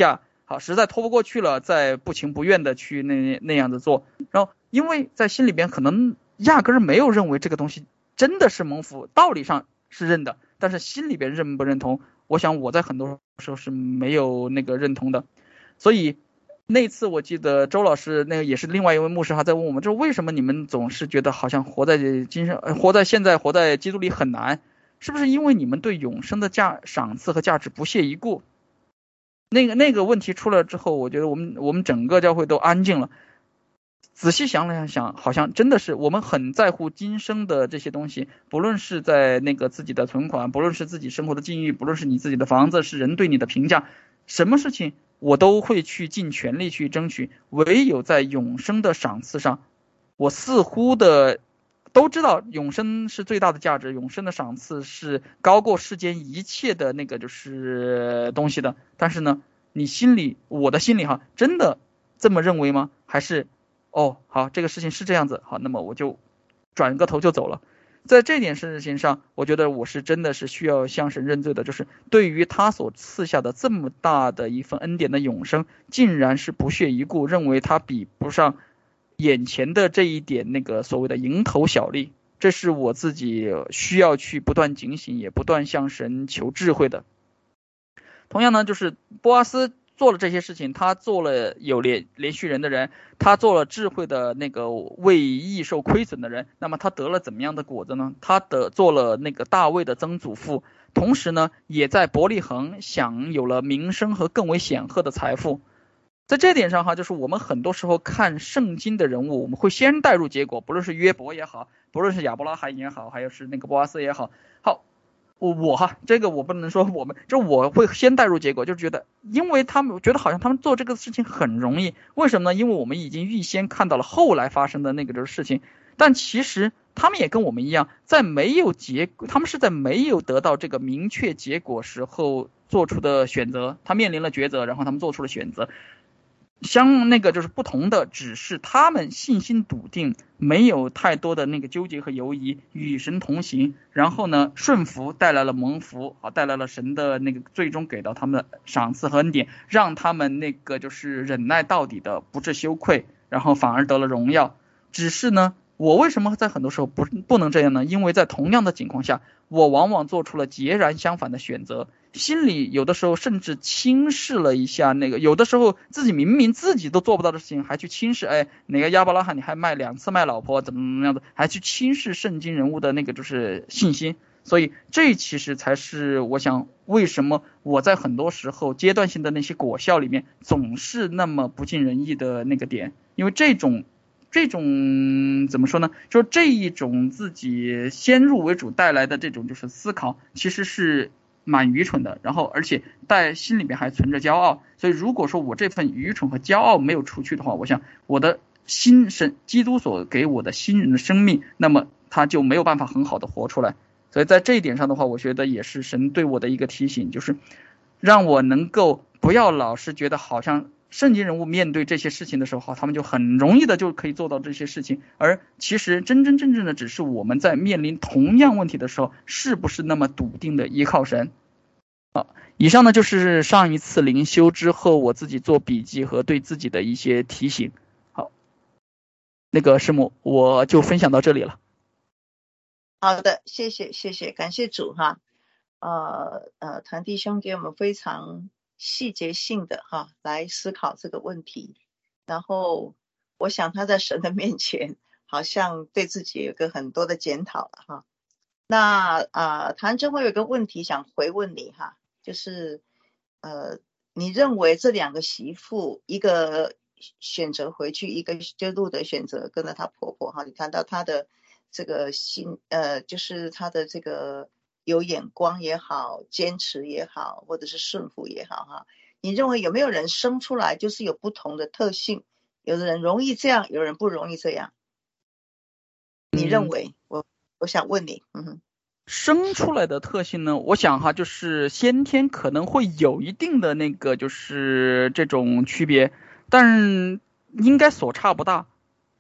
好，实在拖不过去了，再不情不愿的去那样子做。然后因为在心里边可能压根儿没有认为这个东西真的是蒙福，道理上是认的，但是心里边认不认同，我想我在很多时候是没有那个认同的。所以那次我记得周老师那个也是另外一位牧师还在问我们，就是为什么你们总是觉得好像活在现在活在基督里很难，是不是因为你们对永生的赏赐和价值不屑一顾？那个问题出来之后，我觉得我们整个教会都安静了。仔细想了想，好像真的是我们很在乎今生的这些东西，不论是在那个自己的存款，不论是自己生活的境遇，不论是你自己的房子，是人对你的评价，什么事情我都会去尽全力去争取。唯有在永生的赏赐上，我似乎的都知道永生是最大的价值，永生的赏赐是高过世间一切的那个就是东西的。但是呢，我的心里哈，真的这么认为吗？还是好，这个事情是这样子，好，那么我就转个头就走了。在这件事情上，我觉得我是真的是需要向神认罪的，就是对于他所赐下的这么大的一份恩典的永生，竟然是不屑一顾，认为他比不上眼前的这一点那个所谓的蝇头小利。这是我自己需要去不断警醒，也不断向神求智慧的。同样呢，就是波阿斯做了这些事情，他做了有连续人的人，他做了智慧的那个为义受亏损的人，那么他得了怎么样的果子呢？他做了那个大卫的曾祖父，同时呢，也在伯利恒享有了名声和更为显赫的财富。在这点上哈，就是我们很多时候看圣经的人物，我们会先带入结果，不论是约伯也好，不论是亚伯拉罕也好，还有是那个波阿斯也好，这个我不能说我们，就我会先带入结果，就觉得因为他们觉得好像他们做这个事情很容易，为什么呢？因为我们已经预先看到了后来发生的那个就是事情，但其实他们也跟我们一样，他们是在没有得到这个明确结果时候做出的选择，他面临了抉择，然后他们做出了选择。那个就是不同的，只是他们信心笃定，没有太多的那个纠结和犹疑，与神同行，然后呢顺服带来了蒙福，带来了神的那个最终给到他们的赏赐和恩典，让他们那个就是忍耐到底的不致羞愧，然后反而得了荣耀。只是呢，我为什么在很多时候不能这样呢？因为在同样的情况下，我往往做出了截然相反的选择，心里有的时候甚至轻视了一下那个，有的时候自己明明自己都做不到的事情，还去轻视，哪个亚伯拉罕你还2次卖老婆，怎么样的，还去轻视圣经人物的那个就是信心。所以这其实才是我想为什么我在很多时候阶段性的那些果效里面总是那么不尽人意的那个点，因为这种怎么说呢，就是这一种自己先入为主带来的这种就是思考，其实是蛮愚蠢的，然后而且心里面还存着骄傲。所以如果说我这份愚蠢和骄傲没有除去的话，我想我的基督所给我的新人的生命，那么他就没有办法很好的活出来。所以在这一点上的话，我觉得也是神对我的一个提醒，就是让我能够不要老是觉得好像圣经人物面对这些事情的时候，他们就很容易的就可以做到这些事情，而其实真正的只是我们在面临同样问题的时候，是不是那么笃定的依靠神。以上呢就是上一次灵修之后我自己做笔记和对自己的一些提醒。好，那个师母我就分享到这里了。 好的，谢谢，感谢主哈。谭弟兄给我们非常细节性的来思考这个问题，然后我想他在神的面前好像对自己有个很多的检讨了哈。那谭真，我有个问题想回问你哈，就是你认为这2个媳妇，一个选择回去，一个就路德选择跟着她婆婆哈，你看到她的这个就是她的这个有眼光也好，坚持也好，或者是顺服也好哈，你认为有没有人生出来就是有不同的特性？有的人容易这样，有人不容易这样。你认为？我想问你， 生出来的特性呢，我想哈，就是先天可能会有一定的那个就是这种区别，但应该所差不大。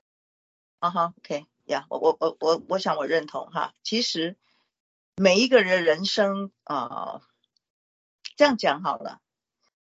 OK 呀，我想我认同哈。其实每一个人人生这样讲好了，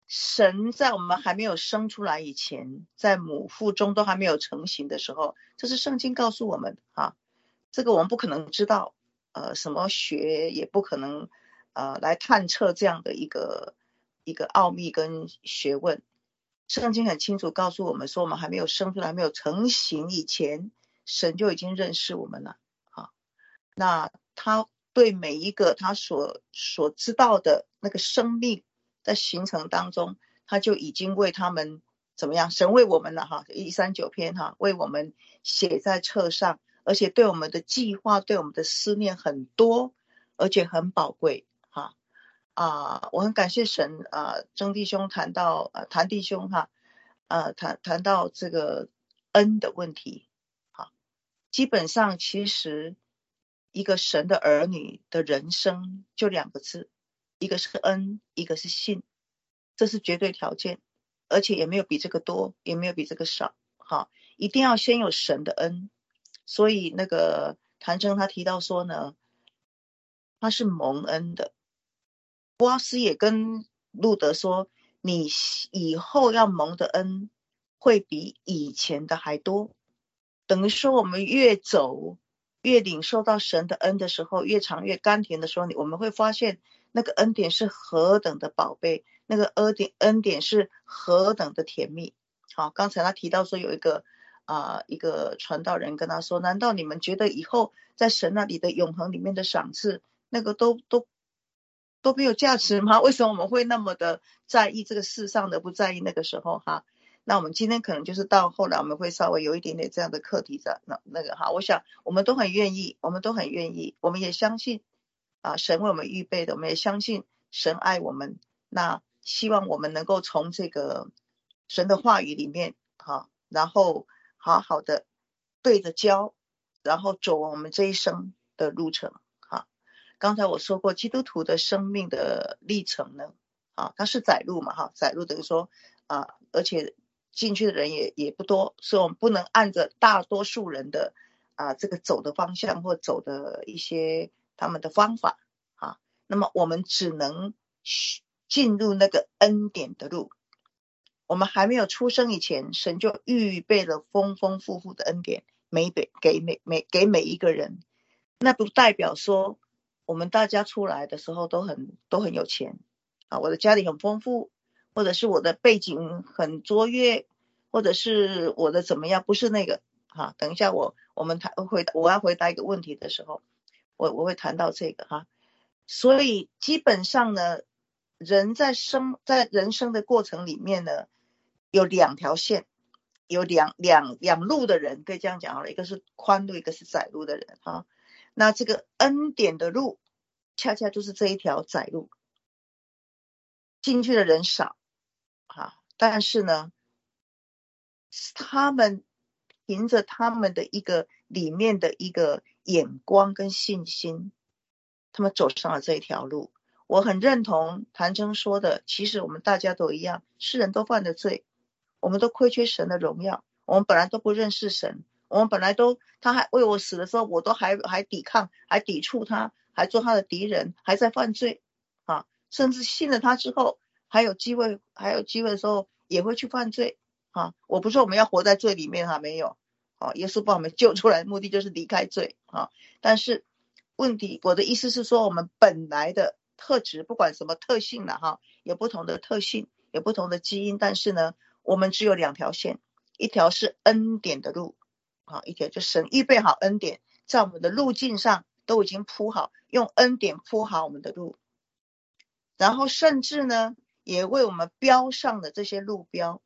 神在我们还没有生出来以前，在母腹中都还没有成型的时候，这是圣经告诉我们啊，这个我们不可能知道，什么学也不可能来探测这样的一个奥秘跟学问。圣经很清楚告诉我们说，我们还没有生出来，没有成型以前，神就已经认识我们了啊。那他对每一个他所知道的那个生命在形成当中，他就已经为他们怎么样？神为我们了哈，139篇哈，为我们写在册上，而且对我们的计划，对我们的思念很多，而且很宝贵哈。我很感谢神曾弟兄谈到谭弟兄哈，谈到这个恩的问题。好，基本上其实一个神的儿女的人生就2个字，一个是恩，一个是信，这是绝对条件，而且也没有比这个多，也没有比这个少。好，一定要先有神的恩。所以那个谭征他提到说呢，他是蒙恩的。波阿斯也跟路德说，你以后要蒙的恩会比以前的还多。等于说我们越走越领受到神的恩的时候，越长越甘甜的时候，我们会发现那个恩典是何等的宝贝，那个恩典是何等的甜蜜。好，刚才他提到说有一个传道人跟他说，难道你们觉得以后在神那里的永恒里面的赏赐那个都没有价值吗？为什么我们会那么的在意这个世上的，不在意那个时候哈？那我们今天可能就是到后来我们会稍微有一点点这样的课题在那个哈，我想我们都很愿意，我们也相信神为我们预备的，我们也相信神爱我们。那希望我们能够从这个神的话语里面然后好好的对着教，然后走我们这一生的路程。刚才我说过基督徒的生命的历程呢它是窄路嘛窄路等于说而且进去的人也不多，所以我们不能按着大多数人的这个走的方向或走的一些他们的方法那么我们只能进入那个恩典的路。我们还没有出生以前，神就预备了丰丰富富的恩典给每一个人。那不代表说我们大家出来的时候都很有钱我的家里很丰富，或者是我的背景很卓越，或者是我的怎么样，不是那个等一下我要回答一个问题的时候，我会谈到这个所以基本上呢，人在人生的过程里面呢，有2条线，有两路的人，可以这样讲好了，一个是宽路，一个是窄路的人那这个恩典的路恰恰就是这一条窄路，进去的人少但是呢他们凭着他们的一个里面的一个眼光跟信心，他们走上了这一条路。我很认同谭征说的，其实我们大家都一样，世人都犯了罪，我们都亏缺神的荣耀，我们本来都不认识神，我们本来都他还为我死的时候，我都还抵抗，还抵触他，还做他的敌人，还在犯罪甚至信了他之后还有机会的时候也会去犯罪我不说我们要活在罪里面没有耶稣把我们救出来的目的就是离开罪但是问题，我的意思是说我们本来的特质不管什么特性了有不同的特性，有不同的基因，但是呢我们只有2条线，一条是恩典的路一条就神预备好恩典，在我们的路径上都已经铺好，用恩典铺好我们的路，然后甚至呢也为我们标上了这些路标。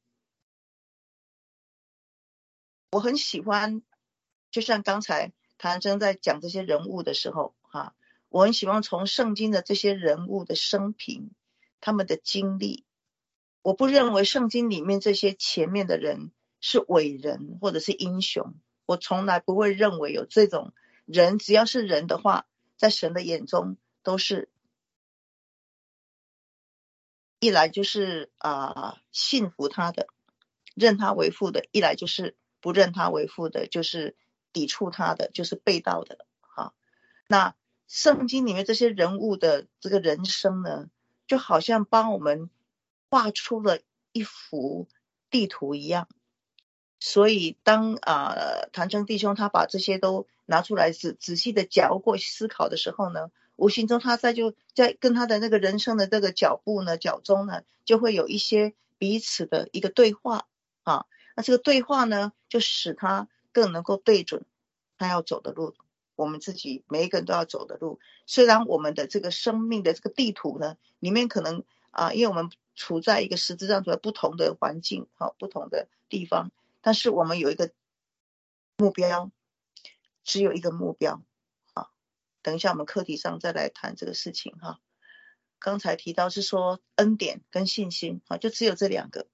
我很喜欢就像刚才谭征在讲这些人物的时候我很喜欢从圣经的这些人物的生平，他们的经历。我不认为圣经里面这些前面的人是伟人或者是英雄，我从来不会认为有这种人，只要是人的话，在神的眼中都是一来就是信服他的，认他为父的，一来就是不认他为父的，就是抵触他的，就是背道的那圣经里面这些人物的这个人生呢，就好像帮我们画出了一幅地图一样。所以当谭正弟兄他把这些都拿出来仔细的嚼过思考的时候呢，无形中他在跟他的那个人生的这个脚中呢，就会有一些彼此的一个对话啊。那这个对话呢，就使他更能够对准他要走的路，我们自己每一个人都要走的路。虽然我们的这个生命的这个地图呢，里面可能因为我们处在一个实质上处在不同的环境不同的地方，但是我们有一个目标，只有一个目标等一下我们课题上再来谈这个事情刚才提到是说恩典跟信心就只有这两个。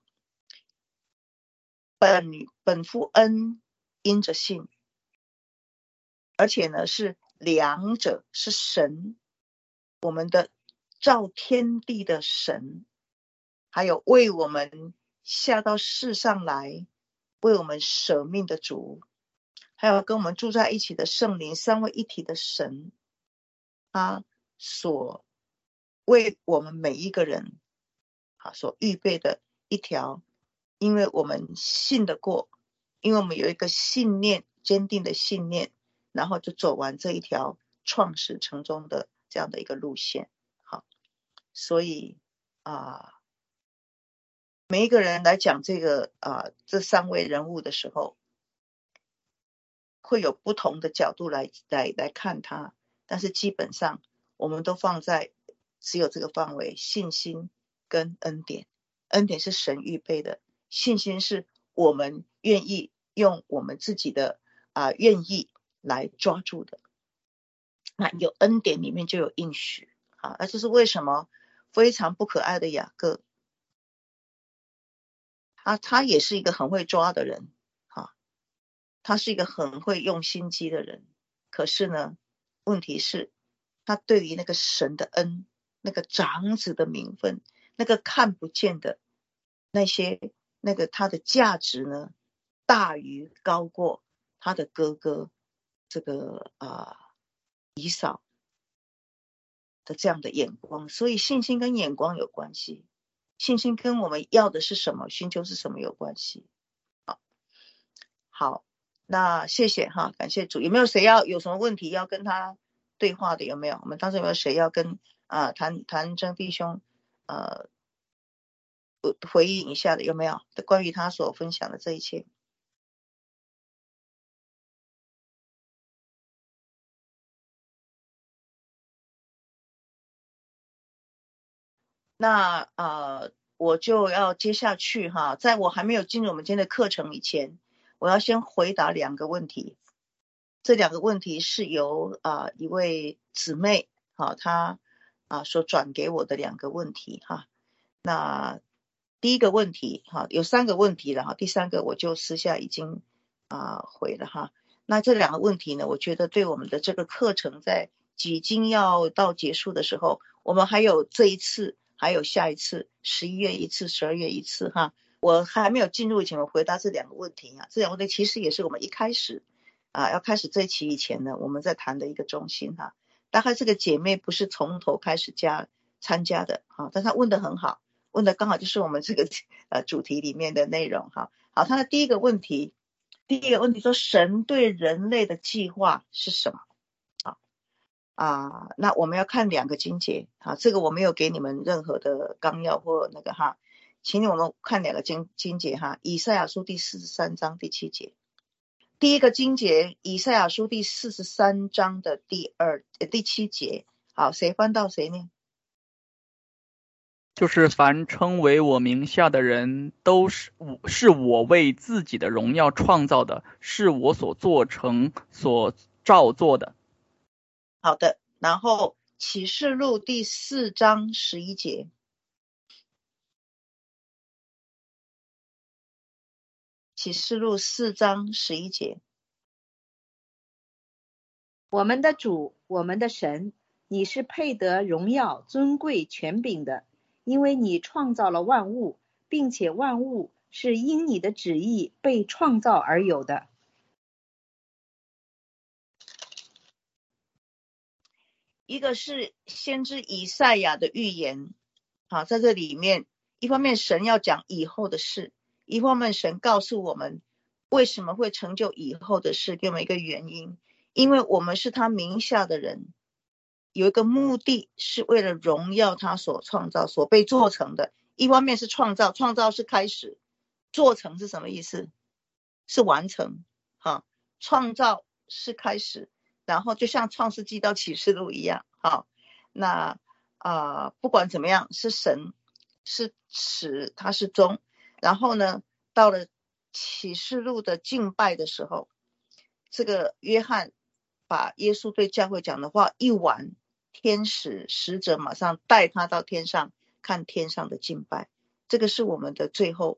本乎恩，因着信，而且呢是两者，是神，我们的造天地的神，还有为我们下到世上来为我们舍命的主，还有跟我们住在一起的圣灵，三位一体的神，他所为我们每一个人所预备的一条，因为我们信得过，因为我们有一个信念，坚定的信念，然后就走完这一条创始成终的这样的一个路线。好，所以每一个人来讲这个这三位人物的时候，会有不同的角度来看他，但是基本上我们都放在只有这个范围，信心跟恩典。恩典是神预备的，信心是我们愿意用我们自己的愿意来抓住的。那有恩典里面就有应许那这是为什么非常不可爱的雅各他也是一个很会抓的人他是一个很会用心机的人，可是呢问题是他对于那个神的恩，那个长子的名分，那个看不见的那些那个他的价值呢大于高过他的哥哥这个以扫的这样的眼光。所以信心跟眼光有关系，信心跟我们要的是什么，寻求是什么有关系。好，那谢谢感谢主。有没有谁有什么问题要跟他对话的？有没有？我们当中有没有谁要跟谭真弟兄回应一下的？有没有？关于他所分享的这一切。那我就要接下去在我还没有进入我们今天的课程以前，我要先回答两个问题。这两个问题是由一位姊妹她所转给我的两个问题那第一个问题有三个问题了第三个我就私下已经回了那这两个问题呢，我觉得对我们的这个课程在几经要到结束的时候，我们还有这一次还有下一次11月一次12月一次我还没有进入以前我回答这两个问题这两个问题其实也是我们一开始要开始这一期以前呢我们在谈的一个中心大概这个姐妹不是从头开始参加的但她问得很好，问的刚好就是我们这个主题里面的内容好，她的第一个问题说神对人类的计划是什么那我们要看两个经节这个我没有给你们任何的纲要或那个请我们看两个经节以赛亚书第43章第7节。第一个经节以赛亚书第43章的第7节。好，谁翻到谁念？ 就是凡称为我名下的人，都是我为自己的荣耀创造的，是我所做成所造作的。 好的，然后启示录第4章11节。启示录4章11节。 我们的主，我们的神，你是配得荣耀、尊贵、权柄的，因为你创造了万物，并且万物是因你的旨意被创造而有的。 一个是先知以赛亚的预言在这里面一方面神要讲以后的事，一方面神告诉我们为什么会成就以后的事，给我们一个原因，因为我们是他名下的人，有一个目的是为了荣耀他所创造所被做成的。一方面是创造，创造是开始，做成是什么意思？是完成。创造是开始，然后就像创世纪到启示录一样。那不管怎么样，是神是始，他是终。然后呢，到了启示录的敬拜的时候，这个约翰把耶稣对教会讲的话一完，天使使者马上带他到天上看天上的敬拜。这个是我们的最后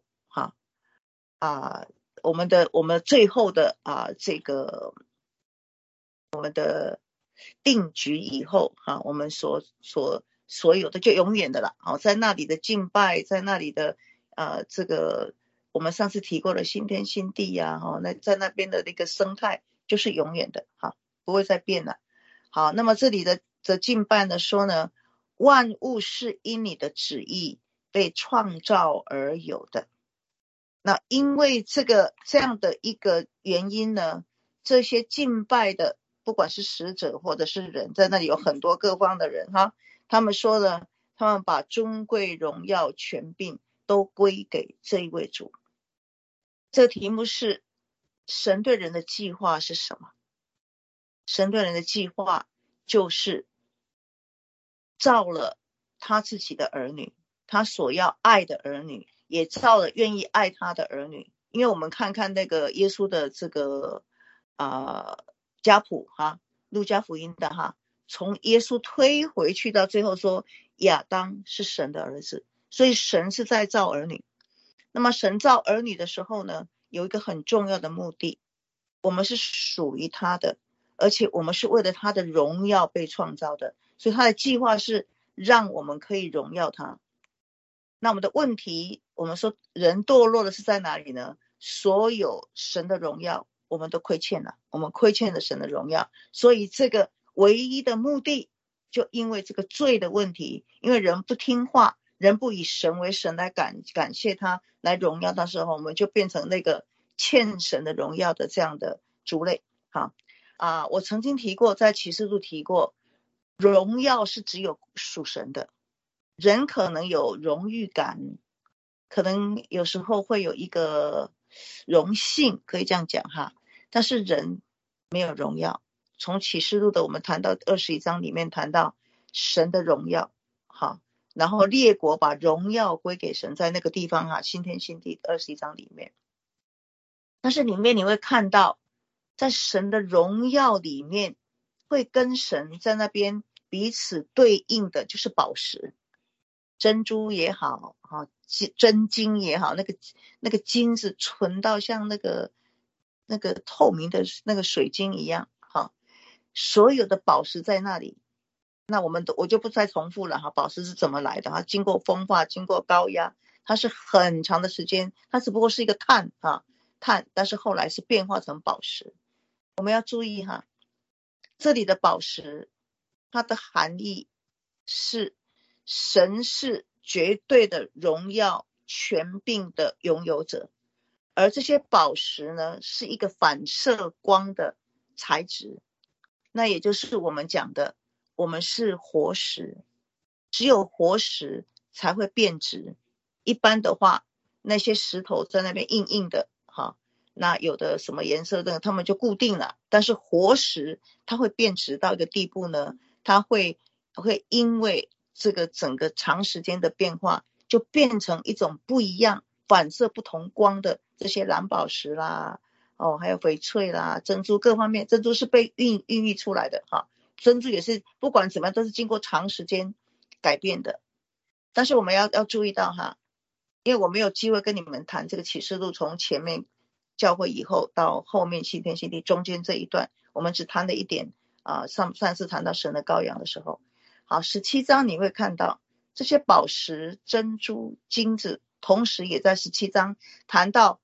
我们最后的这个我们的定局以后我们所有的就永远的了。在那里的敬拜，在那里的这个我们上次提过的新天新地那在那边的那个生态就是永远的不会再变了。好，那么这里的敬拜呢说呢，万物是因你的旨意被创造而有的。那因为这样的一个原因呢，这些敬拜的不管是使者或者是人，在那里有很多各方的人他们说呢，他们把尊贵荣耀权柄都归给这一位主。这个题目是神对人的计划是什么？神对人的计划就是造了他自己的儿女，他所要爱的儿女，也造了愿意爱他的儿女。因为我们看看那个耶稣的这个家谱路加福音的从耶稣推回去到最后说亚当是神的儿子，所以神是在造儿女。那么神造儿女的时候呢，有一个很重要的目的，我们是属于他的，而且我们是为了他的荣耀被创造的，所以他的计划是让我们可以荣耀他。那我们的问题，我们说人堕落的是在哪里呢？所有神的荣耀我们都亏欠了，我们亏欠了神的荣耀，所以这个唯一的目的就因为这个罪的问题，因为人不听话，人不以神为神来感谢他，来荣耀他的时候，我们就变成那个欠神的荣耀的这样的族类。我曾经提过，在启示录提过，荣耀是只有属神的，人可能有荣誉感，可能有时候会有一个荣幸，可以这样讲但是人没有荣耀。从启示录的我们谈到21章里面谈到神的荣耀然后列国把荣耀归给神，在那个地方新天新地21章里面。但是里面你会看到，在神的荣耀里面，会跟神在那边彼此对应的就是宝石，珍珠也好真金也好，那个金是纯到像那个透明的那个水晶一样所有的宝石在那里。那我就不再重复了宝石是怎么来的经过风化，经过高压，它是很长的时间，它只不过是一个碳，但是后来是变化成宝石。我们要注意这里的宝石它的含义是神是绝对的荣耀权柄的拥有者，而这些宝石呢是一个反射光的材质，那也就是我们讲的我们是活石，只有活石才会变质。一般的话那些石头在那边硬硬的那有的什么颜色的他们就固定了，但是活石它会变质到一个地步呢，它会因为这个整个长时间的变化就变成一种不一样反射不同光的这些蓝宝石啦还有翡翠啦珍珠各方面，珍珠是被孕育出来的珍珠也是不管怎么样都是经过长时间改变的。但是我们要注意到因为我没有机会跟你们谈这个启示录从前面教会以后到后面新天新地中间这一段，我们只谈了一点上次谈到神的羔羊的时候。好，17章你会看到这些宝石珍珠金子，同时也在17章谈到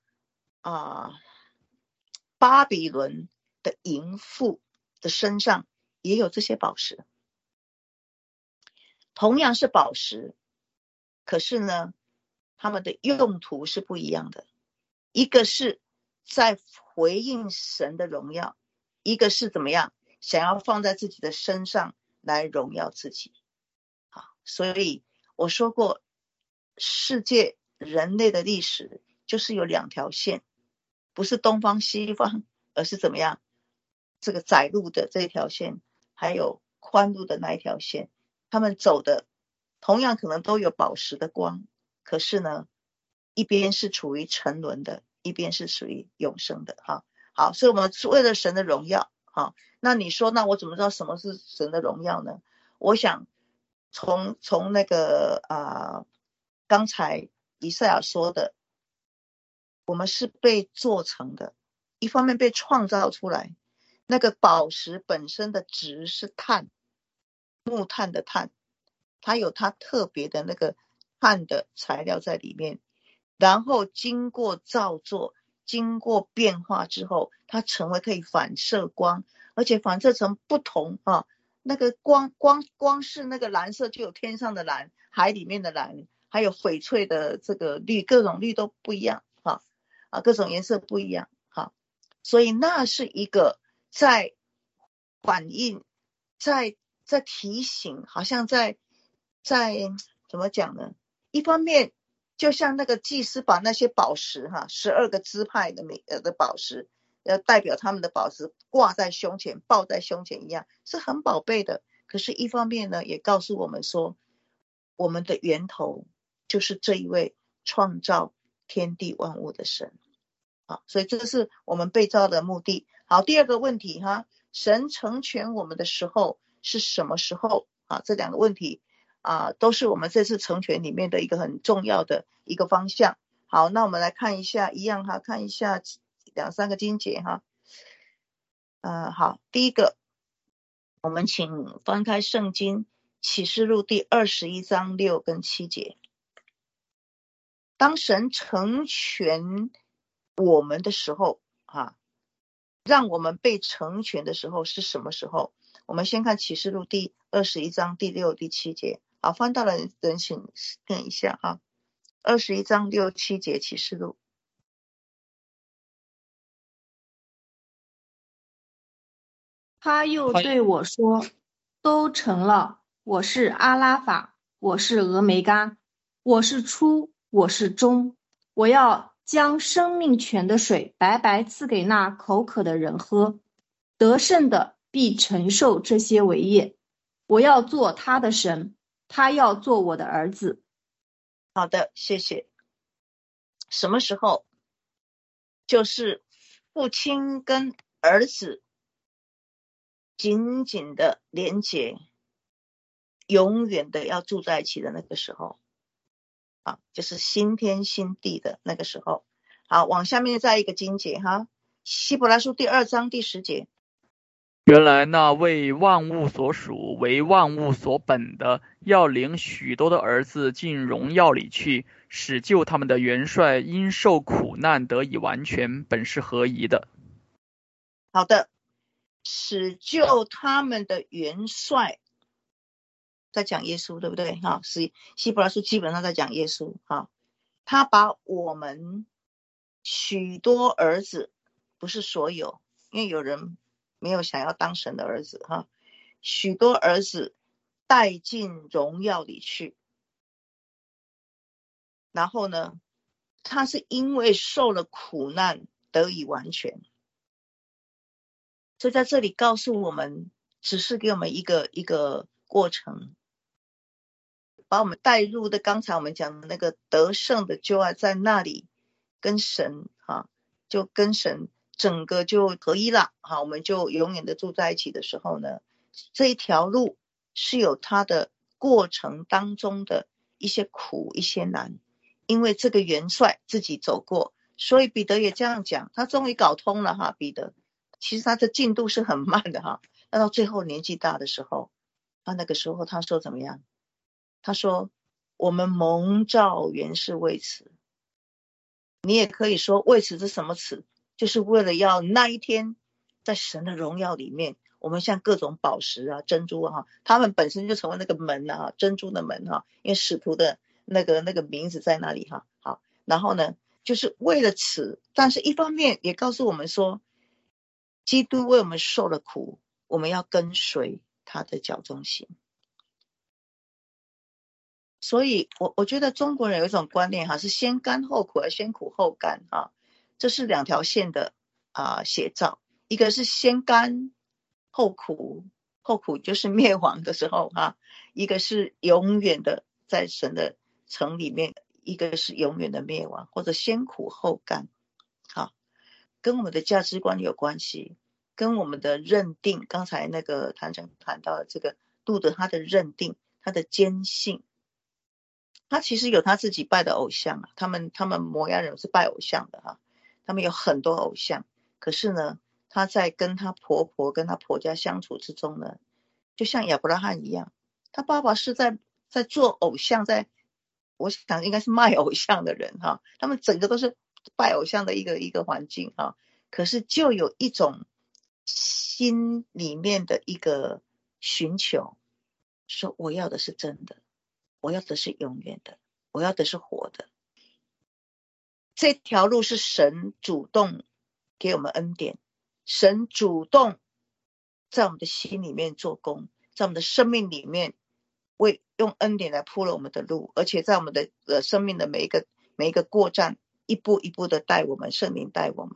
巴比伦的淫妇的身上也有这些宝石，同样是宝石，可是呢他们的用途是不一样的，一个是在回应神的荣耀，一个是怎么样想要放在自己的身上来荣耀自己。所以我说过，世界人类的历史就是有两条线，不是东方西方，而是怎么样，这个窄路的这条线还有宽路的那一条线，他们走的同样可能都有宝石的光，可是呢一边是处于沉沦的，一边是属于永生的。好，所以我们是为了神的荣耀。那你说那我怎么知道什么是神的荣耀呢？我想从那个刚才以赛亚说的，我们是被做成的，一方面被创造出来，那个宝石本身的质是碳，木炭的碳，它有它特别的那个碳的材料在里面，然后经过造作，经过变化之后，它成为可以反射光，而且反射成不同那个光是那个蓝色就有天上的蓝，海里面的蓝，还有翡翠的这个绿，各种绿都不一样各种颜色不一样所以那是一个在反应，在提醒，好像在怎么讲呢？一方面就像那个祭司把那些宝石12个支派的宝石要代表他们的宝石挂在胸前，抱在胸前一样，是很宝贝的。可是一方面呢，也告诉我们说，我们的源头就是这一位创造天地万物的神。所以这是我们被造的目的。好，第二个问题神成全我们的时候是什么时候这两个问题都是我们这次成全里面的一个很重要的一个方向。好，那我们来看一下，一样看一下2-3个经节好，第一个，我们请翻开圣经启示录第21章6跟7节。当神成全我们的时候让我们被成全的时候是什么时候？我们先看启示录第21章第6、第7节。好，翻到了人请看一下21章6、7节启示录。 他又对我说，都成了，我是阿拉法，我是俄梅嘎，我是初，我是终，我要将生命泉的水白白赐给那口渴的人喝，得胜的必承受这些为业，我要做他的神，他要做我的儿子。 好的，谢谢。什么时候？就是父亲跟儿子紧紧的连结，永远的要住在一起的那个时候就是新天新地的那个时候。好，往下面再一个经节希伯来书第2章第10节。 原来那为万物所属，为万物所本的，要领许多的儿子进荣耀里去，使救他们的元帅因受苦难得以完全，本是合宜的。 好的，使救他们的元帅，在讲耶稣，对不对希伯来书基本上在讲耶稣他把我们许多儿子，不是所有，因为有人没有想要当神的儿子许多儿子带进荣耀里去。然后呢，他是因为受了苦难得以完全。所以在这里告诉我们，只是给我们一个过程，把我们带入的刚才我们讲的那个得胜的救爱，在那里跟神就跟神整个就合一了我们就永远的住在一起的时候呢，这一条路是有它的过程当中的一些苦一些难，因为这个元帅自己走过，所以彼得也这样讲，他终于搞通了彼得其实他的进度是很慢的那到最后年纪大的时候，那个时候他说怎么样？他说我们蒙召原是为此。你也可以说为此是什么词？就是为了要那一天在神的荣耀里面，我们像各种宝石珍珠他们本身就成为那个门珍珠的门因为使徒的那个名字在那里然后呢就是为了此，但是一方面也告诉我们说，基督为我们受了苦，我们要跟随他的脚中行。所以我觉得中国人有一种观念是先甘后苦，而先苦后甘这是两条线的写照，一个是先甘后苦，后苦就是灭亡的时候一个是永远的在神的城里面，一个是永远的灭亡，或者先苦后甘跟我们的价值观有关系，跟我们的认定，刚才那个谭成谈到的这个路德他的认定，他的坚信，他其实有他自己拜的偶像他们摩押人是拜偶像的他们有很多偶像，可是呢他在跟他婆婆跟他婆家相处之中呢，就像亚伯拉罕一样，他爸爸是在做偶像，我想应该是卖偶像的人他们整个都是拜偶像的一个环境可是就有一种心里面的一个寻求，说我要的是真的，我要的是永远的，我要的是活的。这条路是神主动给我们恩典，神主动在我们的心里面做工，在我们的生命里面用恩典来铺了我们的路，而且在我们的生命的每一个过站，一步一步的带我们，圣灵带我们。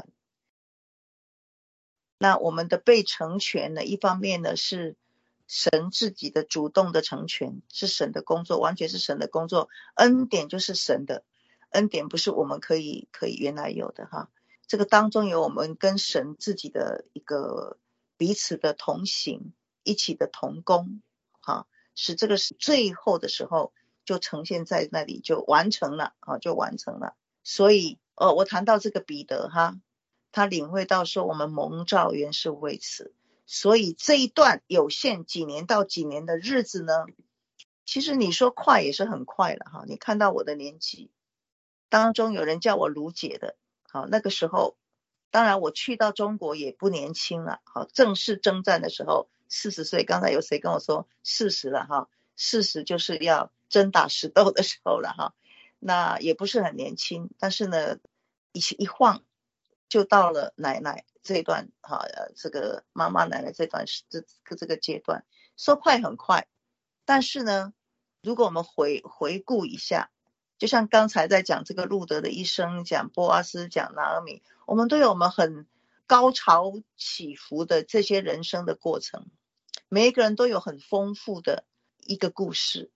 那我们的被成全呢，一方面呢是神自己的主动的成全，是神的工作，完全是神的工作，恩典就是神的，恩典不是我们可以原来有的这个当中有我们跟神自己的一个彼此的同行，一起的同工使这个最后的时候就呈现在那里，就完成了就完成了。所以我谈到这个彼得他领会到说我们蒙召原是为此，所以这一段有限几年到几年的日子呢，其实你说快也是很快了你看到我的年纪当中有人叫我卢姐的那个时候当然我去到中国也不年轻了正式征战的时候40岁，刚才有谁跟我说40了40就是要真打实斗的时候了那也不是很年轻，但是呢一晃就到了奶奶这一段这个妈妈奶奶这段这个阶段，说快很快，但是呢如果我们回顾一下，就像刚才在讲这个路德的一生，讲波阿斯，讲拿俄米，我们都有我们很高潮起伏的这些人生的过程，每一个人都有很丰富的一个故事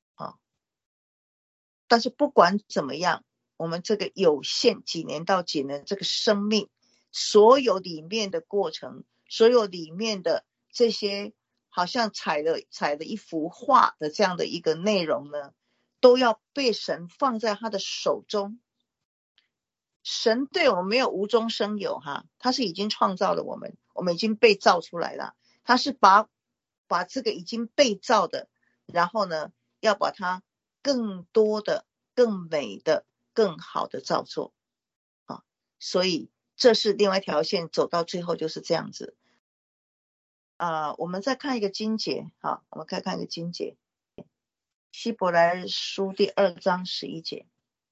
但是不管怎么样，我们这个有限几年到几年这个生命，所有里面的过程，所有里面的这些好像踩了一幅画的这样的一个内容呢，都要被神放在他的手中。神对我们没有无中生有他是已经创造了我们，我们已经被造出来了，他是把这个已经被造的，然后呢要把它更多的更美的更好的造作所以这是另外一条线，走到最后就是这样子我们再看一个经节我们再看一个经节，希伯来书第2章11节，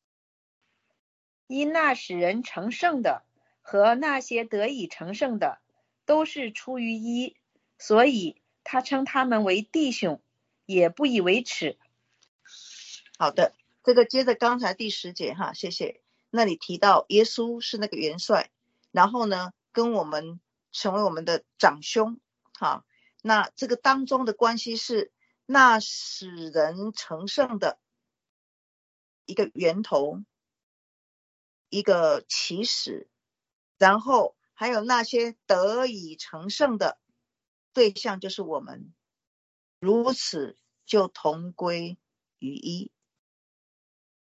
因那使人成圣的和那些得以成圣的都是出于一，所以他称他们为弟兄，也不以为耻。 好的，这个接着刚才第10节谢谢，那里提到耶稣是那个元帅，然后呢跟我们成为我们的长兄那这个当中的关系是那使人成圣的一个源头，一个起始，然后还有那些得以成圣的对象就是我们，如此就同归于一